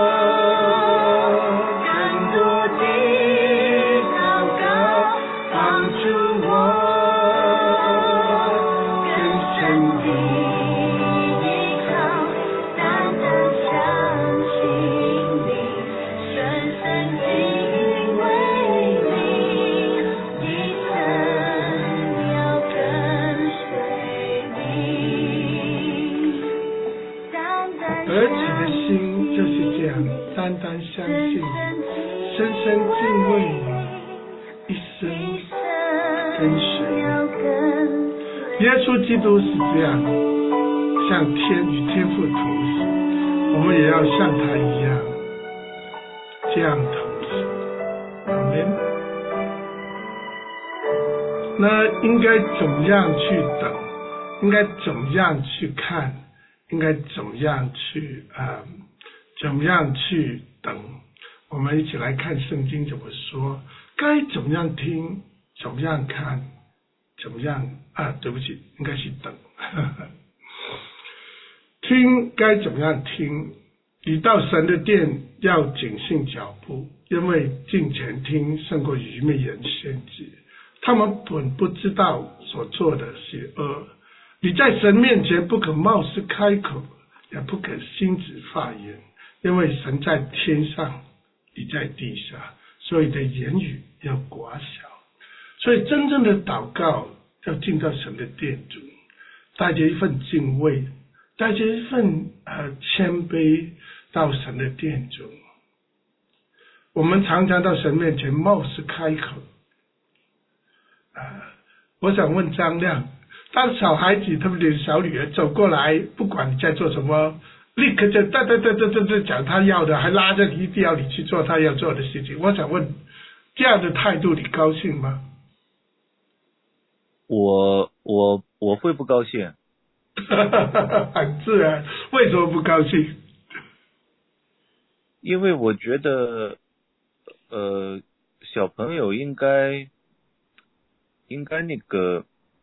A: 单单相信，深深敬畏你，一生跟随。耶稣基督是这样，像天与天父同行，我们也要像他一样这样同行。阿们。那应该怎么样去等？应该怎么样去看？应该怎么样去啊？呃怎么样去等？我们一起来看圣经怎么说，该怎么样听，怎么样看，怎么样啊？对不起，应该是等。听该怎么样听？你到神的殿要谨慎脚步，因为近前听胜过愚昧人先知。他们本不知道所做的是恶。你在神面前不可冒失开口，也不可心直发言。因为神在天上，你在地下，所以你的言语要寡小。所以真正的祷告要进到神的殿中，带着一份敬畏，带着一份呃谦卑到神的殿中。我们常常到神面前冒失开口。呃、我想问张亮，当小孩子特别是小女儿走过来，不管你在做什么，立刻就哒哒哒哒哒哒讲他要的，还拉着你一定要你去做他要做的事情。我想问，这样的态度你高兴吗？
D: 我我我会不高兴。
A: 很自然，为什么不高兴？
D: 因为我觉得，呃，小朋友应该应该那个，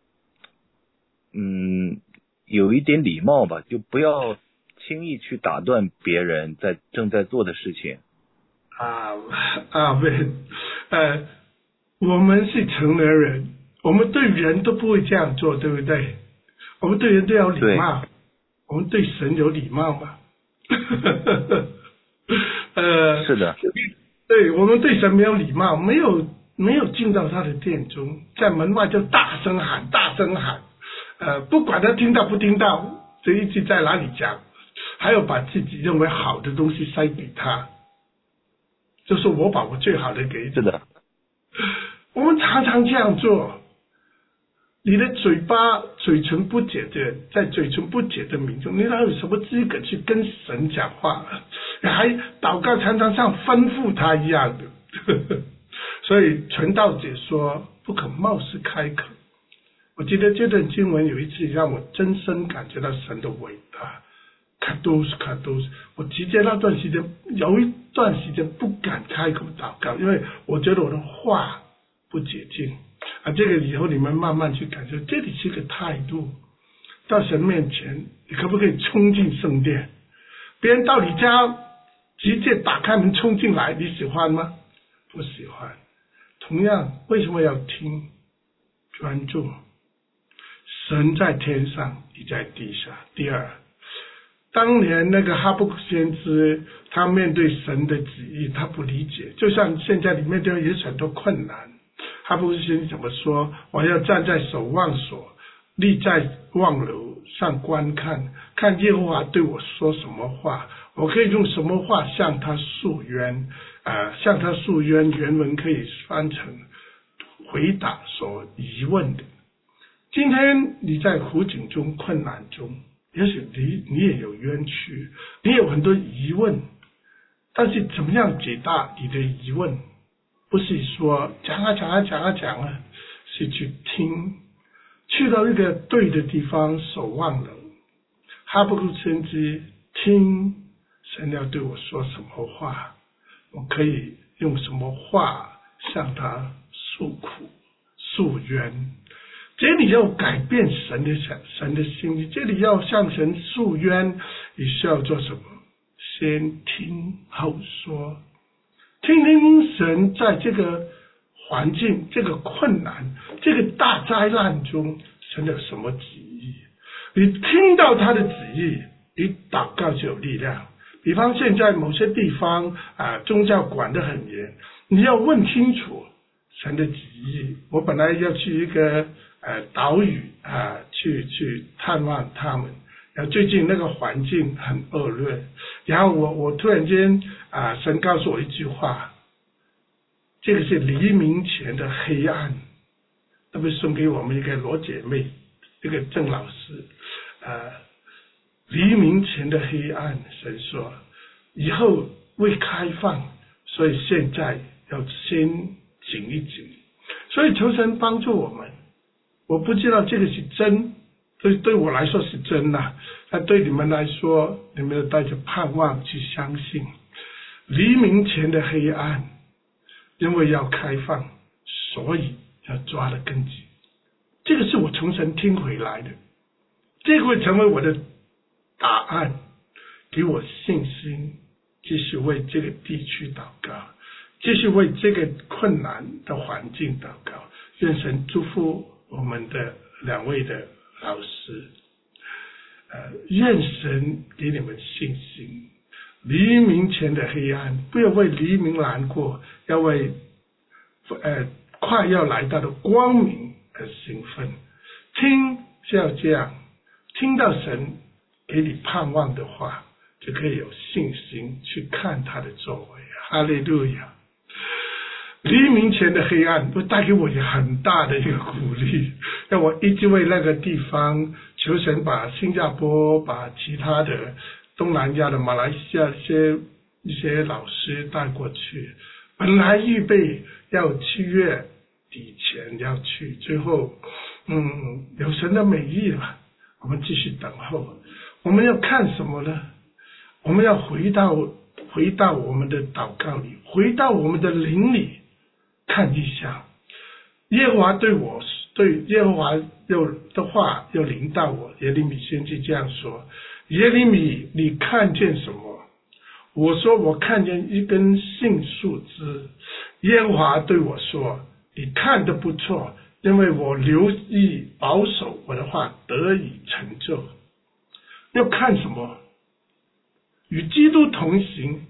D: 嗯，有一点礼貌吧，就不要轻易去打断别人在正在做的事情。
A: 啊啊，不，呃，我们是成年人，我们对人都不会这样做，对不对？我们对人都要礼貌，我们对神有礼貌嘛。呃， 呃，
D: 是的，
A: 对我们对神没有礼貌，没有没有进到他的殿中，在门外就大声喊，大声喊，呃，不管他听到不听到，这一句在哪里讲，还有把自己认为好的东西塞给他，就是我把我最好的给你。
D: 是的，
A: 我们常常这样做。你的嘴巴嘴唇不洁的，在嘴唇不洁的民众，你哪有什么资格去跟神讲话？还祷告常常像吩咐他一样的。所以传道者说不可冒失开口。我记得这段经文有一次让我真深感觉到神的伟大。卡多斯卡多斯，我直接那段时间有一段时间不敢开口祷告，因为我觉得我的话不洁净。啊，这个以后你们慢慢去感受，这里是个态度。到神面前，你可不可以冲进圣殿？别人到你家直接打开门冲进来，你喜欢吗？不喜欢。同样，为什么要听？专注。神在天上，你在地下。第二，当年那个哈巴谷先知，他面对神的旨意，他不理解，就像现在你面对也很多困难。哈巴谷先知怎么说？我要站在守望所，立在望楼上观看，看耶和华对我说什么话，我可以用什么话向他诉冤？呃，向他诉冤，原文可以翻成回答所疑问的。今天你在苦境中、困难中，也许你你也有冤屈，你有很多疑问，但是怎么样解答你的疑问？不是说讲啊讲啊讲啊讲啊，是去听，去到一个对的地方守望楼。哈巴谷先知听神要对我说什么话，我可以用什么话向他诉苦诉冤。这里要改变神的神的心意，这里要向神诉冤，你需要做什么？先听后说。听听神在这个环境、这个困难、这个大灾难中，神有什么旨意？你听到他的旨意，你祷告就有力量。比方现在某些地方啊、呃，宗教管得很严，你要问清楚神的旨意。我本来要去一个呃岛屿啊、呃，去去探望他们。然后最近那个环境很恶劣，然后我我突然间啊、呃，神告诉我一句话，这个是黎明前的黑暗，特别送给我们一个罗姐妹，一个郑老师，呃，黎明前的黑暗，神说以后未开放，所以现在要先紧一紧，所以求神帮助我们。我不知道这个是真。对对我来说是真的，那对你们来说，你们要带着盼望去相信黎明前的黑暗，因为要开放，所以要抓得更紧。这个是我从神听回来的，这个会成为我的答案，给我信心，继续为这个地区祷告，继续为这个困难的环境祷告。愿神祝福我们的两位的老师，呃，愿神给你们信心。黎明前的黑暗，不要为黎明难过，要为呃快要来到的光明而兴奋。听就要这样，听到神给你盼望的话，就可以有信心去看他的作为。哈利路亚！黎明前的黑暗会带给我很大的一个鼓励，让我一直为那个地方求神把新加坡、把其他的东南亚的马来西亚一些一些老师带过去。本来预备要七月底前要去，最后嗯有神的美意了，我们继续等候。我们要看什么呢？我们要回到回到我们的祷告里，回到我们的灵里。看一下，耶和华对我对耶和华又的话又临到我。耶利米先知这样说：耶利米，你看见什么？我说我看见一根杏树枝。耶和华对我说：你看得不错，因为我留意保守我的话得以成就。要看什么？与基督同行，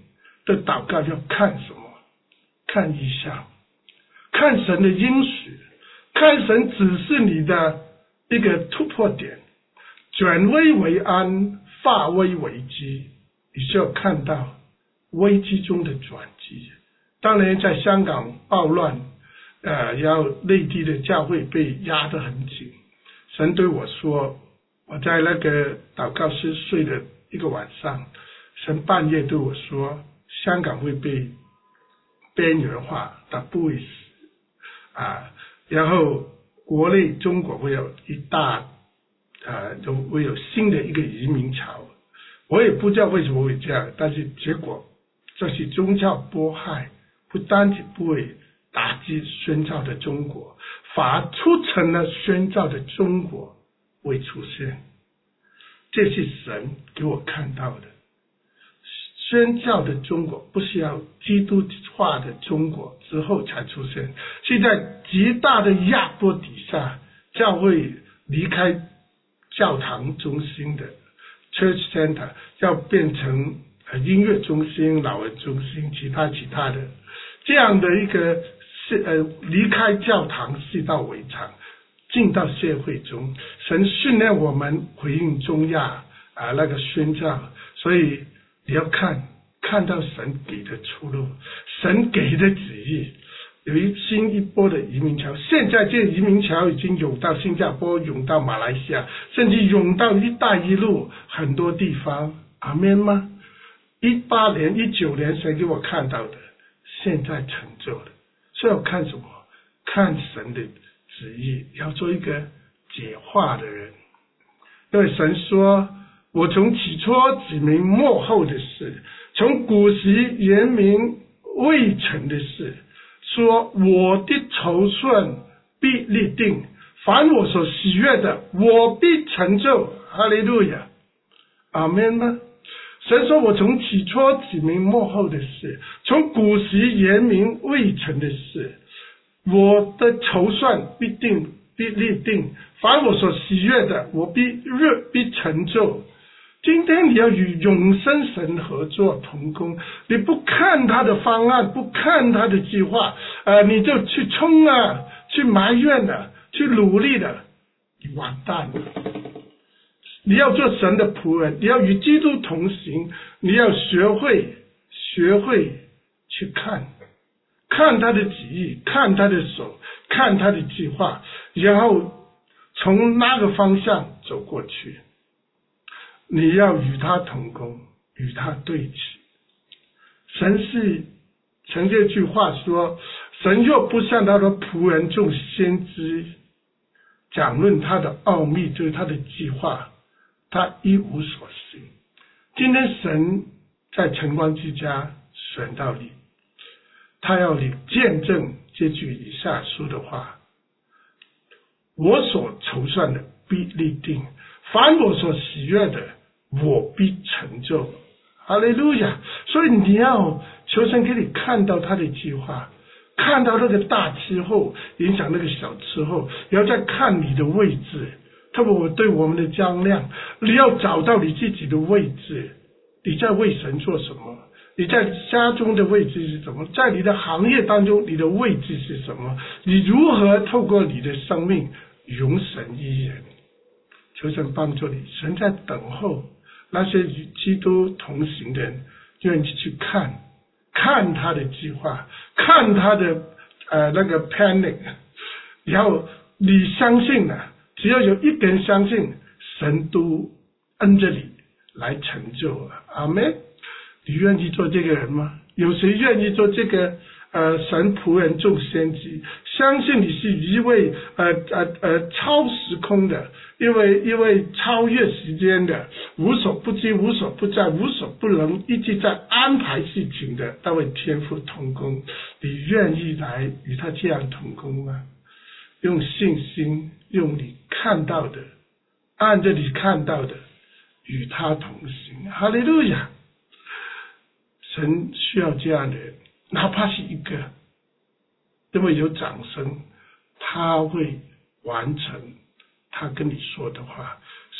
A: 的祷告要看什么？看异象，看神的应许，看神指示你的一个突破点，转危为安，化危为机，你需要看到危机中的转机。当然在香港暴乱，呃，然后内地的教会被压得很紧，神对我说，我在那个祷告室睡了一个晚上，神半夜对我说，香港会被边缘化，它不会死啊，然后国内中国会有一大呃，就会有新的一个移民潮，我也不知道为什么会这样，但是结果这些宗教迫害不单止不会打击宣教的中国，反而促成了宣教的中国会出现，这是神给我看到的。宣教的中国不是要基督化的中国之后才出现，是在极大的压迫底下，教会离开教堂中心的 church center 要变成音乐中心、老人中心，其他其他的这样的一个呃离开教堂世道为常，进到社会中，神训练我们回应中亚啊那个宣教，所以你要看看到神给的出路，神给的旨意。有一新一波的移民潮，现在这移民潮已经涌到新加坡，涌到马来西亚，甚至涌到一带一路很多地方。阿们吗？一八年、一九年谁给我看到的？现在成就了。所以我看什么？看神的旨意，要做一个解化的人。因为神说，我从起初指明末后的事，从古时言明未成的事，说我的筹算必立定，凡我所喜悦的，我必成就。哈利路亚，阿们吗？神说，我从起初指明末后的事，从古时言明未成的事，我的筹算必定必立定，凡我所喜悦的，我必日必成就。今天你要与永生神合作同工，你不看他的方案，不看他的计划，呃，你就去冲啊，去埋怨了，去努力了，你完蛋了。你要做神的仆人，你要与基督同行，你要学会学会去看看他的旨意，看他的手，看他的计划，然后从那个方向走过去。你要与他同工，与他对齐。神是曾这句话说，神若不向他的仆人众先知讲论他的奥秘，就是他的计划，他一无所行。今天神在晨光之家选到你，他要你见证这句以下说的话，我所筹算的必立定，凡我所喜悦的，我必成就。哈利路亚！所以你要求神给你看到他的计划，看到那个大气候影响那个小气候，然后再看你的位置。特别我对我们的将亮，你要找到你自己的位置，你在为神做什么？你在家中的位置是什么？在你的行业当中，你的位置是什么？你如何透过你的生命容神一人？求神帮助你，神在等候那些与基督同行的人，愿意去看看他的计划，看他的呃那个 planning， 然后你相信了，只要有一个人相信，神都恩着你来成就了。阿们。你愿意做这个人吗？有谁愿意做这个呃神仆人众先知？相信你是一位呃呃呃超时空的，因为因为超越时间的，无所不知、无所不在、无所不能，一直在安排事情的那位天父同工，你愿意来与他这样同工吗？用信心，用你看到的，按着你看到的，与他同行。哈利路亚！神需要这样的人，哪怕是一个，因为有掌声，他会完成他跟你说的话。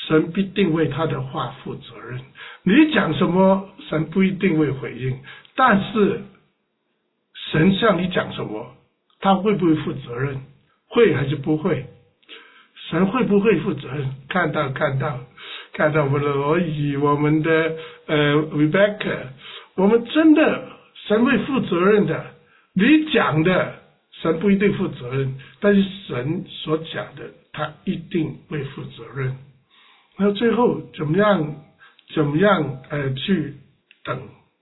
A: 神必定为他的话负责任。你讲什么，神不一定会回应，但是神向你讲什么，他会不会负责任？会还是不会？神会不会负责任？看到看到看到我们的罗伊，我们的呃 Rebecca， 我们真的神会负责任的。你讲的神不一定负责任，但是神所讲的他一定会负责任。然后最后怎么样怎么样呃去等，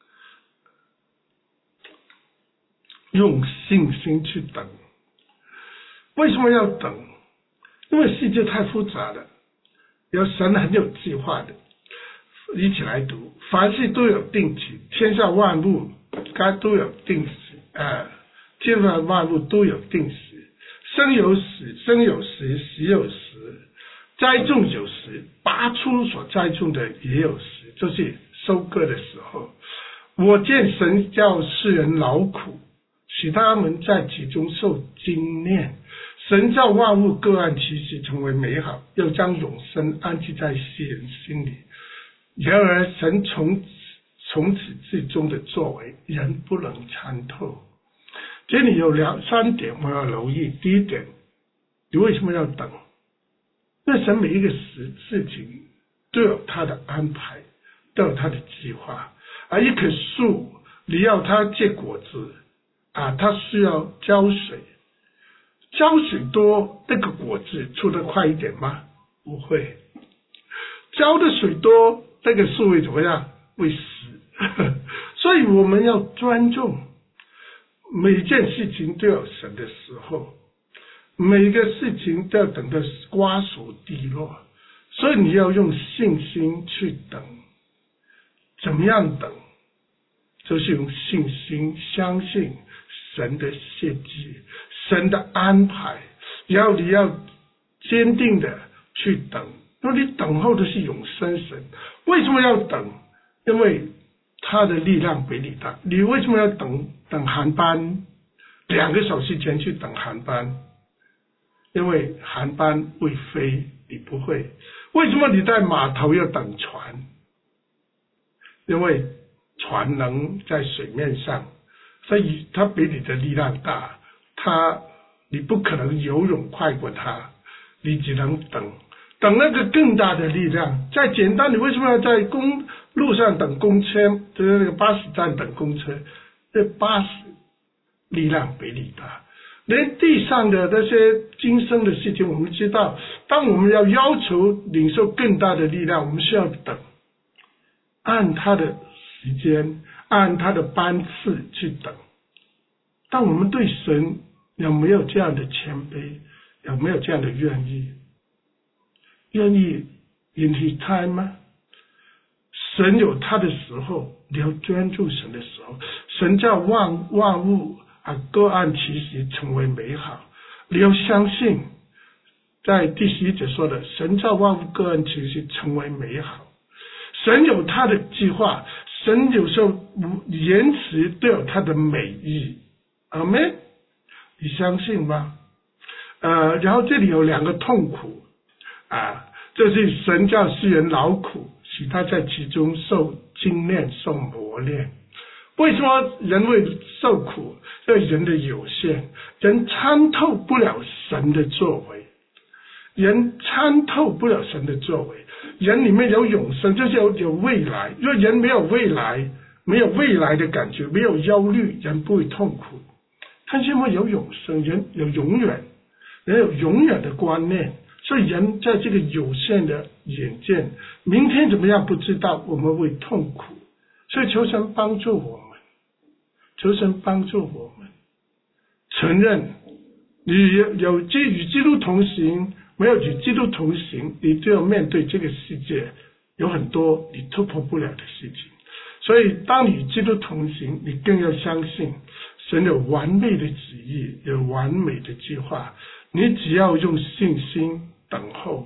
A: 用信心去等。为什么要等？因为世界太复杂了，有神很有计划的。一起来读，凡事都有定期，天下万物该都有定时啊，天下万物都有定时，生有死，生有时，死有时，栽种有时，拔出所栽种的也有时，就是收割的时候。我见神叫世人劳苦，使他们在其中受精炼。神叫万物各按其时成为美好，又将永生安置在世人心里。然而神从从始至终的作为，人不能参透。这里有两三点我要留意。第一点，你为什么要等？因为神每一个事事情都有他的安排，都有他的计划。而一棵树，你要它结果子啊，它需要浇水，浇水多，那个果子出得快一点吗？不会。浇的水多，那个树会怎么样？会死。所以我们要尊重，每件事情都有神的时候，每个事情都要等到瓜熟蒂落，所以你要用信心去等。怎么样等？就是用信心相信神的设计，神的安排，然后你要坚定的去等，因为你等候的是永生神。为什么要等？因为他的力量比你大。你为什么要等等航班？两个小时前去等航班，因为航班会飞，你不会。为什么你在码头要等船？因为船能在水面上，所以它比你的力量大，它你不可能游泳快过它，你只能等等那个更大的力量。再简单，你为什么要在公路上等公车，就是那个巴士站等公车？这巴士力量比你大。连地上的那些今生的事情，我们知道，当我们要要求领受更大的力量，我们需要等，按他的时间，按他的班次去等。但我们对神有没有这样的谦卑？有没有这样的愿意？愿意 in his time 吗？神有他的时候，你要专注神的时候。神叫万万物啊各按其时成为美好，你要相信，在第十一节说的，神叫万物各按其时成为美好。神有他的计划，神有时候言辞都有他的美意。阿们，你相信吗？呃，然后这里有两个痛苦啊，就是神叫世人劳苦，使他在其中受精炼、受磨练。为什么人会受苦？因为人的有限，人参透不了神的作为，人参透不了神的作为。人里面有永生，就是有有未来。因为人没有未来，没有未来的感觉，没有忧虑，人不会痛苦。但是因为有永生，人有永远，人有永远的观念，所以人在这个有限的眼见，明天怎么样不知道，我们会痛苦。所以求神帮助我们，求神帮助我们承认，你有有基与基督同行，没有与基督同行，你就要面对这个世界有很多你突破不了的事情。所以当你与基督同行，你更要相信神有完美的旨意，有完美的计划。你只要用信心等候，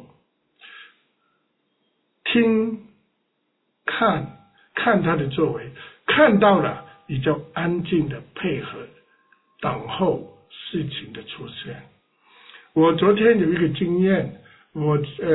A: 听看看他的作为，看到了你就安静的配合等候事情的出现。我昨天有一个经验，我呃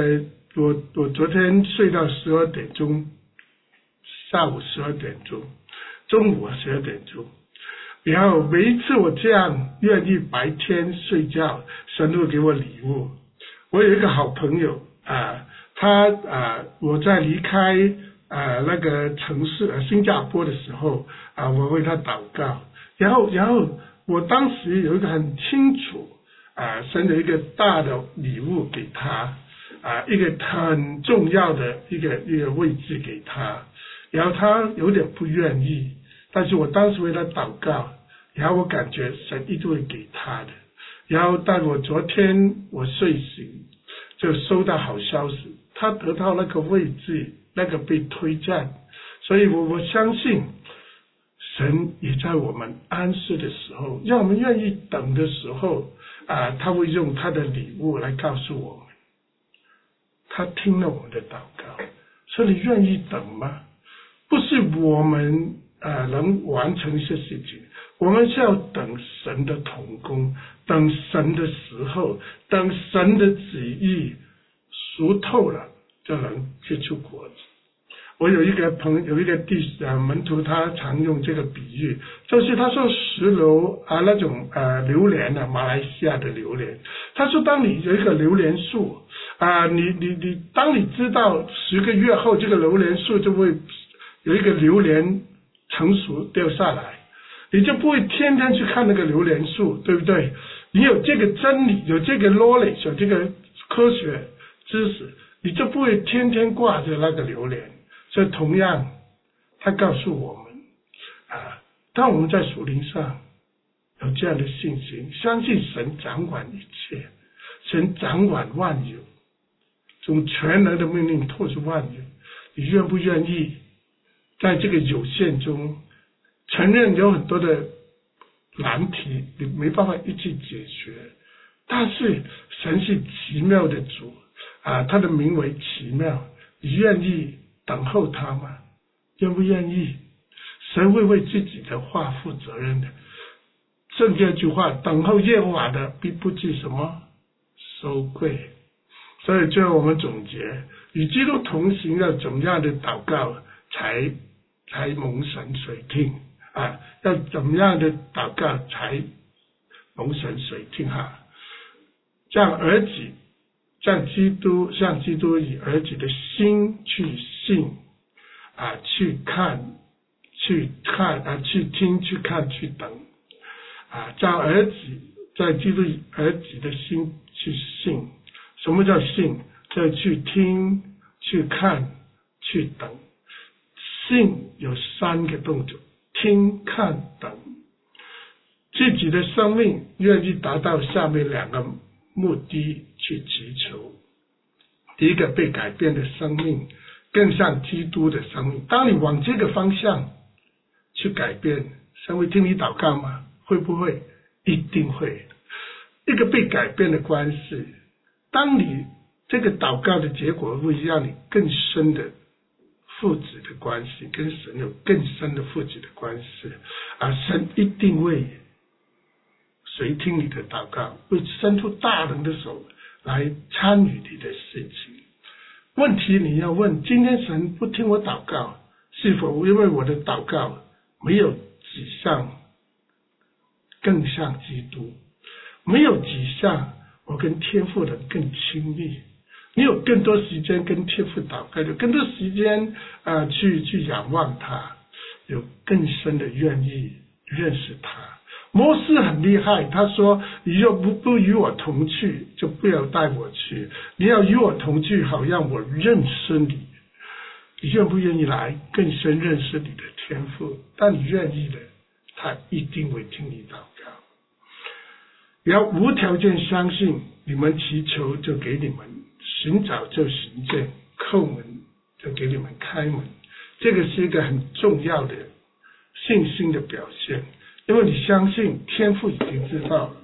A: 我我昨天睡到十二点钟，下午十二点钟，中午十二点钟，然后每一次我这样愿意白天睡觉，神会给我礼物。我有一个好朋友啊，他啊，我在离开啊那个城市呃新加坡的时候啊，我为他祷告，然后然后我当时有一个很清楚啊，神有一个大的礼物给他啊，一个很重要的一个一个位置给他，然后他有点不愿意，但是我当时为他祷告，然后我感觉神一定会给他的。然后但我昨天我睡醒就收到好消息，他得到那个位置，那个被推荐，所以我我相信神也在我们安息的时候，让我们愿意等的时候啊，他会用他的礼物来告诉我们，他听了我们的祷告。所以你愿意等吗？不是我们呃能完成一些事情，我们是要等神的同工，等神的时候，等神的旨意熟透了，就能结出果子。我有一个朋友，有一个弟呃门徒，他常用这个比喻，就是他说石榴啊那种呃榴莲啊，马来西亚的榴莲，他说当你有一个榴莲树啊、呃，你你你，当你知道十个月后这个榴莲树就会有一个榴莲成熟掉下来，你就不会天天去看那个榴莲树，对不对？你有这个真理，有这个 knowledge， 有这个科学知识，你就不会天天挂着那个榴莲。所以同样他告诉我们啊，当我们在属灵上有这样的信心，相信神掌管一切，神掌管万有，从全能的命令托出万有，你愿不愿意在这个有限中承认有很多的难题你没办法一起解决，但是神是奇妙的主啊，他的名为奇妙，你愿意等候他吗？愿不愿意？神会为自己的话负责任的。圣经这句话，等候耶和华的必不致什么羞愧。所以最后我们总结，与基督同行要怎么样的祷告才才蒙神垂听啊？要怎么样的祷告才蒙神垂听哈？像儿子，像基督，像基督以儿子的心去信啊，去看，去看啊，去听，去看，去等啊，像儿子在基督以儿子的心去信。什么叫信？就去听，去看，去等。信有三个动作：听、看、等。自己的生命愿意达到下面两个目的去祈求。第一个，被改变的生命更像基督的生命。当你往这个方向去改变，神会听你祷告吗？会不会？一定会。一个被改变的关系，当你这个祷告的结果会让你更深的父子的关系，跟神有更深的父子的关系啊，神一定会垂听你的祷告，会伸出大能的手来参与你的事情。问题你要问，今天神不听我祷告，是否因为我的祷告没有指向更像基督，没有指向我跟天父的更亲密？你有更多时间跟天父祷告，有更多时间啊、呃、去去仰望他，有更深的愿意认识他。摩西很厉害，他说你若不不与我同去，就不要带我去，你要与我同去，好让我认识你。你愿不愿意来更深认识你的天父？当你愿意的，他一定会听你祷告。你要无条件相信，你们祈求就给你们，寻找就寻见，叩门就给你们开门。这个是一个很重要的信心的表现，因为你相信天父已经知道了。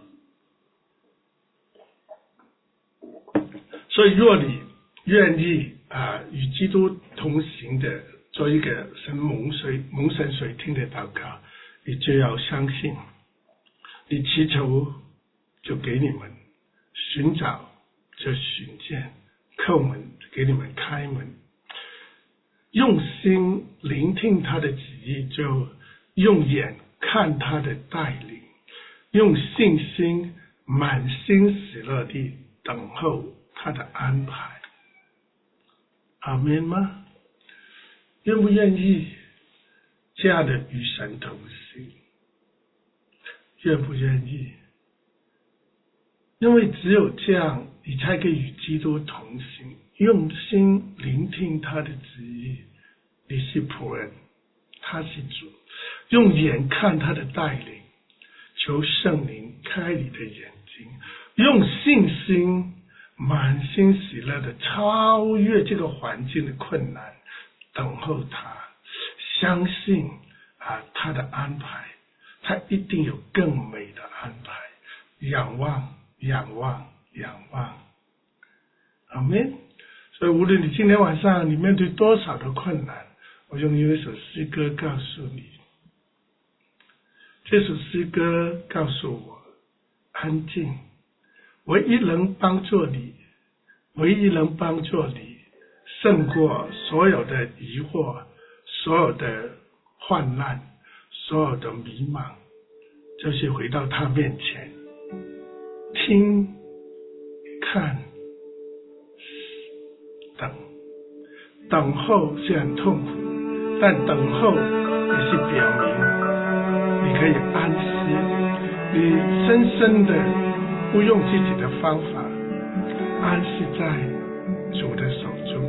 A: 所以若你愿意啊与基督同行的做一个神蒙垂蒙神垂听的祷告，你就要相信，你祈求就给你们，寻找就寻见，叩门给你们开门。用心聆听他的旨意，就用眼看他的带领，用信心满心喜乐地等候他的安排。阿们吗？愿不愿意这样的与神同行？愿不愿意？因为只有这样，你才可以与基督同行，用心聆听他的旨意。你是仆人，他是主，用眼看他的带领，求圣灵开你的眼睛，用信心满心喜乐的超越这个环境的困难，等候他，相信啊他的安排，他一定有更美的安排。仰望仰望仰望，阿们。所以无论你今天晚上你面对多少的困难，我用有一首诗歌告诉你，这首诗歌告诉我，安静，唯一能帮助你，唯一能帮助你胜过所有的疑惑，所有的患难，所有的迷茫，就是回到他面前，听看等。等候是很痛苦，但等候也是表明你可以安息，你深深的不用自己的方法，安息在主的手中。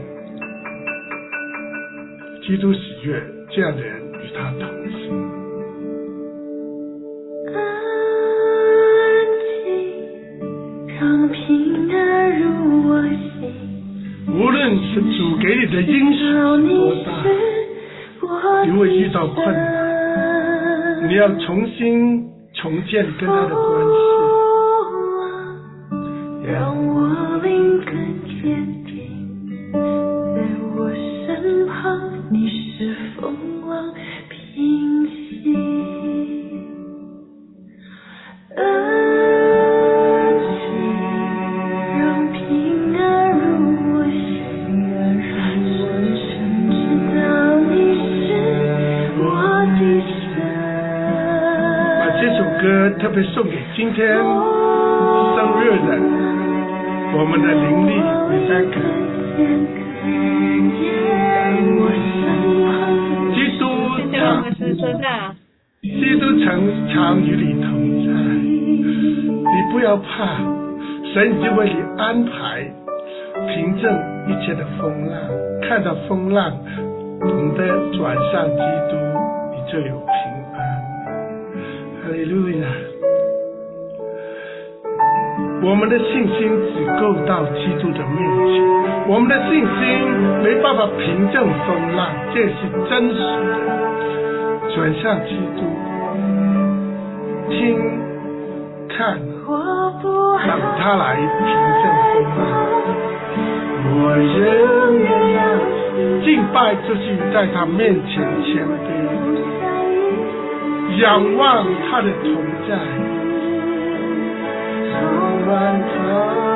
A: 基督喜悦这样的人与他同行。
B: 安静，让平安入我心。
A: 无论是主给你的应许多大，你会遇到困难，你要重新重建跟他的关系，
B: 让我灵更坚定，在我身旁你是风浪平息。
A: 特别送给今天生日的我们的灵力Rebecca。基督常，基督常常与你同在，你不要怕，神已经为你安排平静一切的风浪，看到风浪，懂得转向基督，你就有平安。哈利路亚！我们的信心只够到基督的面前，我们的信心没办法平静风浪，这是真实的。转向基督，听看，让他来平静风浪。我仍然要敬拜，就是在他面前谦卑，仰望他的同在。充满盼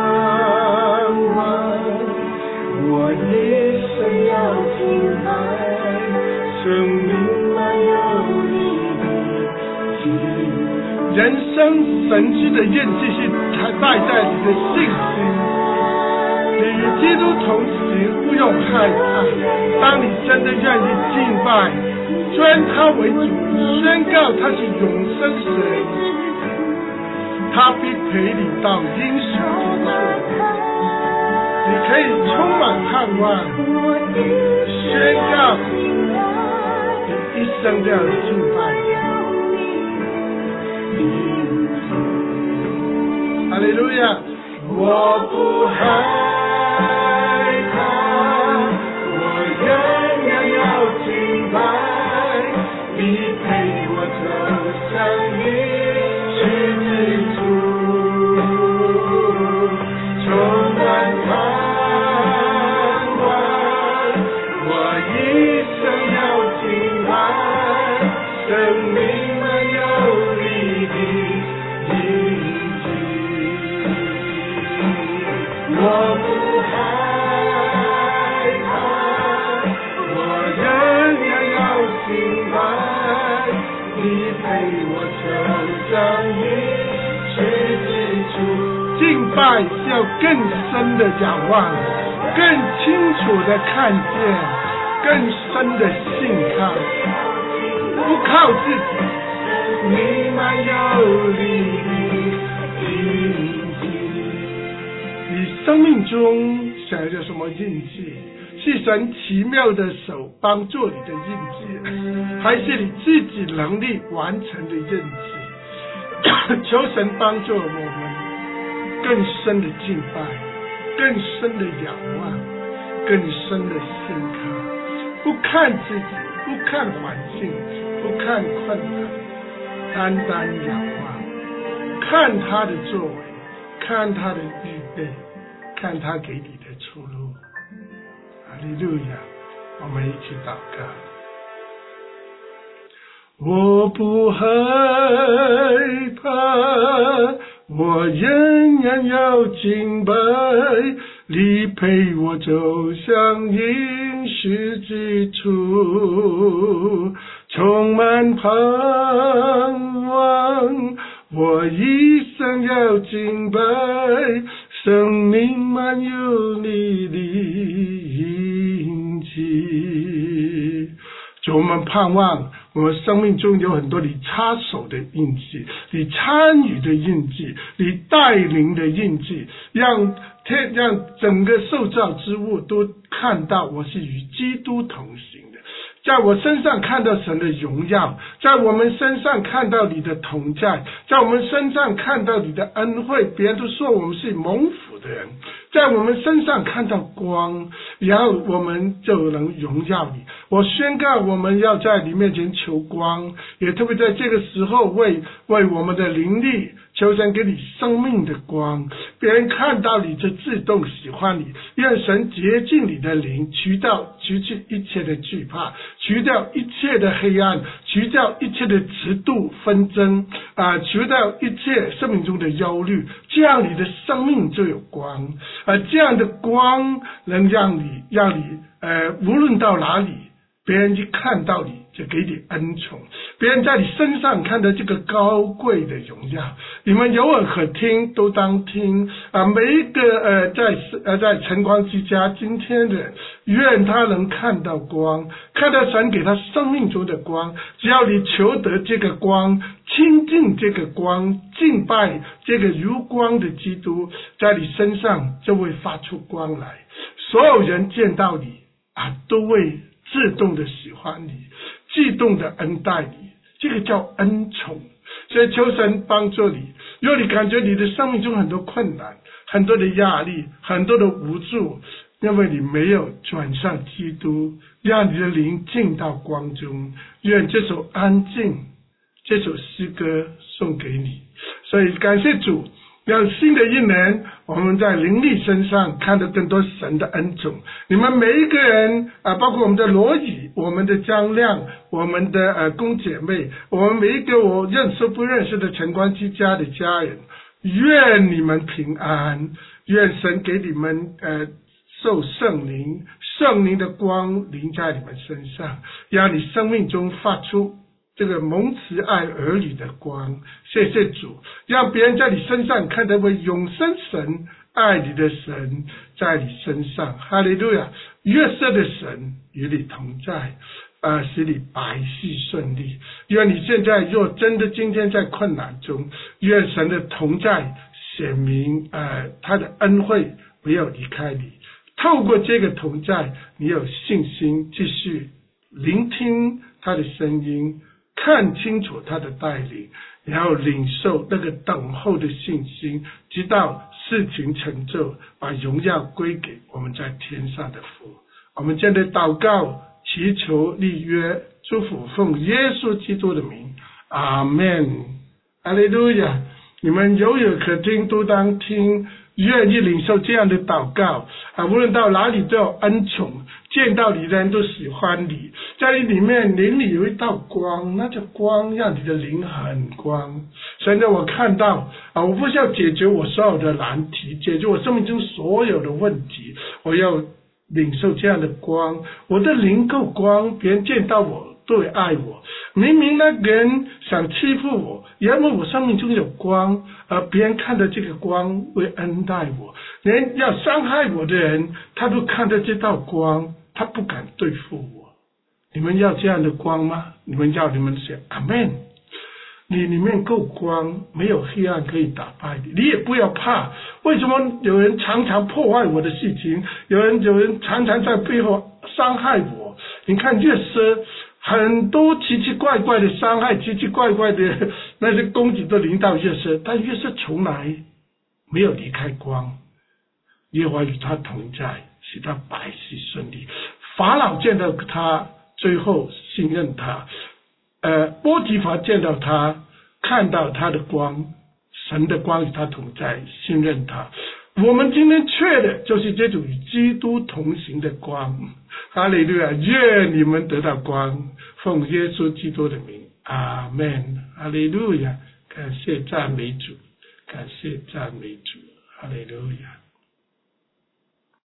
A: 望，我一生要敬拜，生命满有你的记。人生神迹的印记是带在你的信心，你与基督同行，不用害怕。当你真的愿意敬拜，尊他为主，宣告他是永生神，他必陪你到应许之处，你可以充满盼望，宣告你一生这样的敬拜。哈利路亚！我不害怕，我仍然要敬拜，你陪我走向你。我不害我走向你十字处。敬拜是要更深的仰望，更清楚的看见，更深的信靠，不靠自己，你满有力印记。你生命中想要什么印记？是神奇妙的手帮助你的印记，还是你自己能力完成的印记？求神帮助我们更深的敬拜，更深的仰望，更深的信靠，不看自己，不看环境，不看困难，单单仰望，看他的作为，看他的预备，看他给你的出路。哈利路亚，我们一起祷告。我不害怕，我仍然要敬拜，你陪我走向应许之处，充满盼望，我一生要敬拜，生命满有你的印记。主，我们盼望我们生命中有很多你插手的印记，你参与的印记，你带领的印记，让天让整个受造之物都看到我是与基督同行的，在我身上看到神的荣耀，在我们身上看到你的同在，在我们身上看到你的恩惠，别人都说我们是蒙福的人，在我们身上看到光，然后我们就能荣耀你。我宣告我们要在你面前求光，也特别在这个时候为为我们的灵力求神给你生命的光，别人看到你就自动喜欢你，愿神洁净你的灵，除掉除去一切的惧怕，除掉一切的黑暗，除掉一切的嫉妒纷争啊、呃，除掉一切生命中的忧虑，这样你的生命就有光，而、呃、这样的光能让你让你呃无论到哪里，别人一看到你就给你恩宠，别人在你身上看到这个高贵的荣耀。你们有耳可听都当听啊！每一个呃在呃在晨光之家今天的人，愿他能看到光，看到神给他生命中的光。只要你求得这个光，亲近这个光，敬拜这个如光的基督，在你身上就会发出光来。所有人见到你啊，都会自动的喜欢你，自动的恩待你，这个叫恩宠。所以求神帮助你，如果你感觉你的生命中很多困难，很多的压力，很多的无助，因为你没有转向基督，让你的灵进到光中。愿这首安静，这首诗歌送给你。所以感谢主，让新的一年我们在灵力身上看到更多神的恩宠。你们每一个人啊，包括我们的罗宇，我们的张亮，我们的呃公姐妹，我们每一个我认识不认识的晨光之家的家人，愿你们平安，愿神给你们呃受圣灵圣灵的光临在你们身上，让你生命中发出这个蒙慈爱儿女的光。谢谢主，让别人在你身上看到为永生神爱你的神在你身上。哈利路亚！约瑟的神与你同在，呃，使你百事顺利。愿你现在若真的今天在困难中，愿神的同在显明呃他的恩惠不要离开你。透过这个同在，你有信心继续聆听他的声音，看清楚他的带领，然后领受那个等候的信心，直到事情成就，把荣耀归给我们在天上的父。我们现在祷告祈求立约祝福，奉耶稣基督的名，阿们。哈利路亚！你们有耳可听都当听，愿意领受这样的祷告啊！无论到哪里都有恩宠，见到你的人都喜欢你，在你里面灵里有一道光，那叫光让你的灵很光。所以呢，我看到啊，我不是要解决我所有的难题，解决我生命中所有的问题，我要领受这样的光，我的灵够光，别人见到我都会爱我。明明那个人想欺负我，因为我生命中有光，而别人看着这个光会恩待我。连要伤害我的人，他都看着这道光，他不敢对付我。你们要这样的光吗？你们要你们写阿们。你里面够光，没有黑暗可以打败你，你也不要怕。为什么有人常常破坏我的事情？有人有人常常在背后伤害我？你看约瑟，很多奇奇怪怪的伤害，奇奇怪怪的那些攻击都临到约瑟，但约瑟从来没有离开光。耶和华与他同在，使他百事顺利。法老见到他，最后信任他。呃，波提乏见到他，看到他的光，神的光与他同在，信任他。我们今天缺的就是这种与基督同行的光。哈利路亚！愿你们得到光，奉耶稣基督的名，阿们。哈利路亚！感谢赞美主，感谢赞美主，哈利路亚。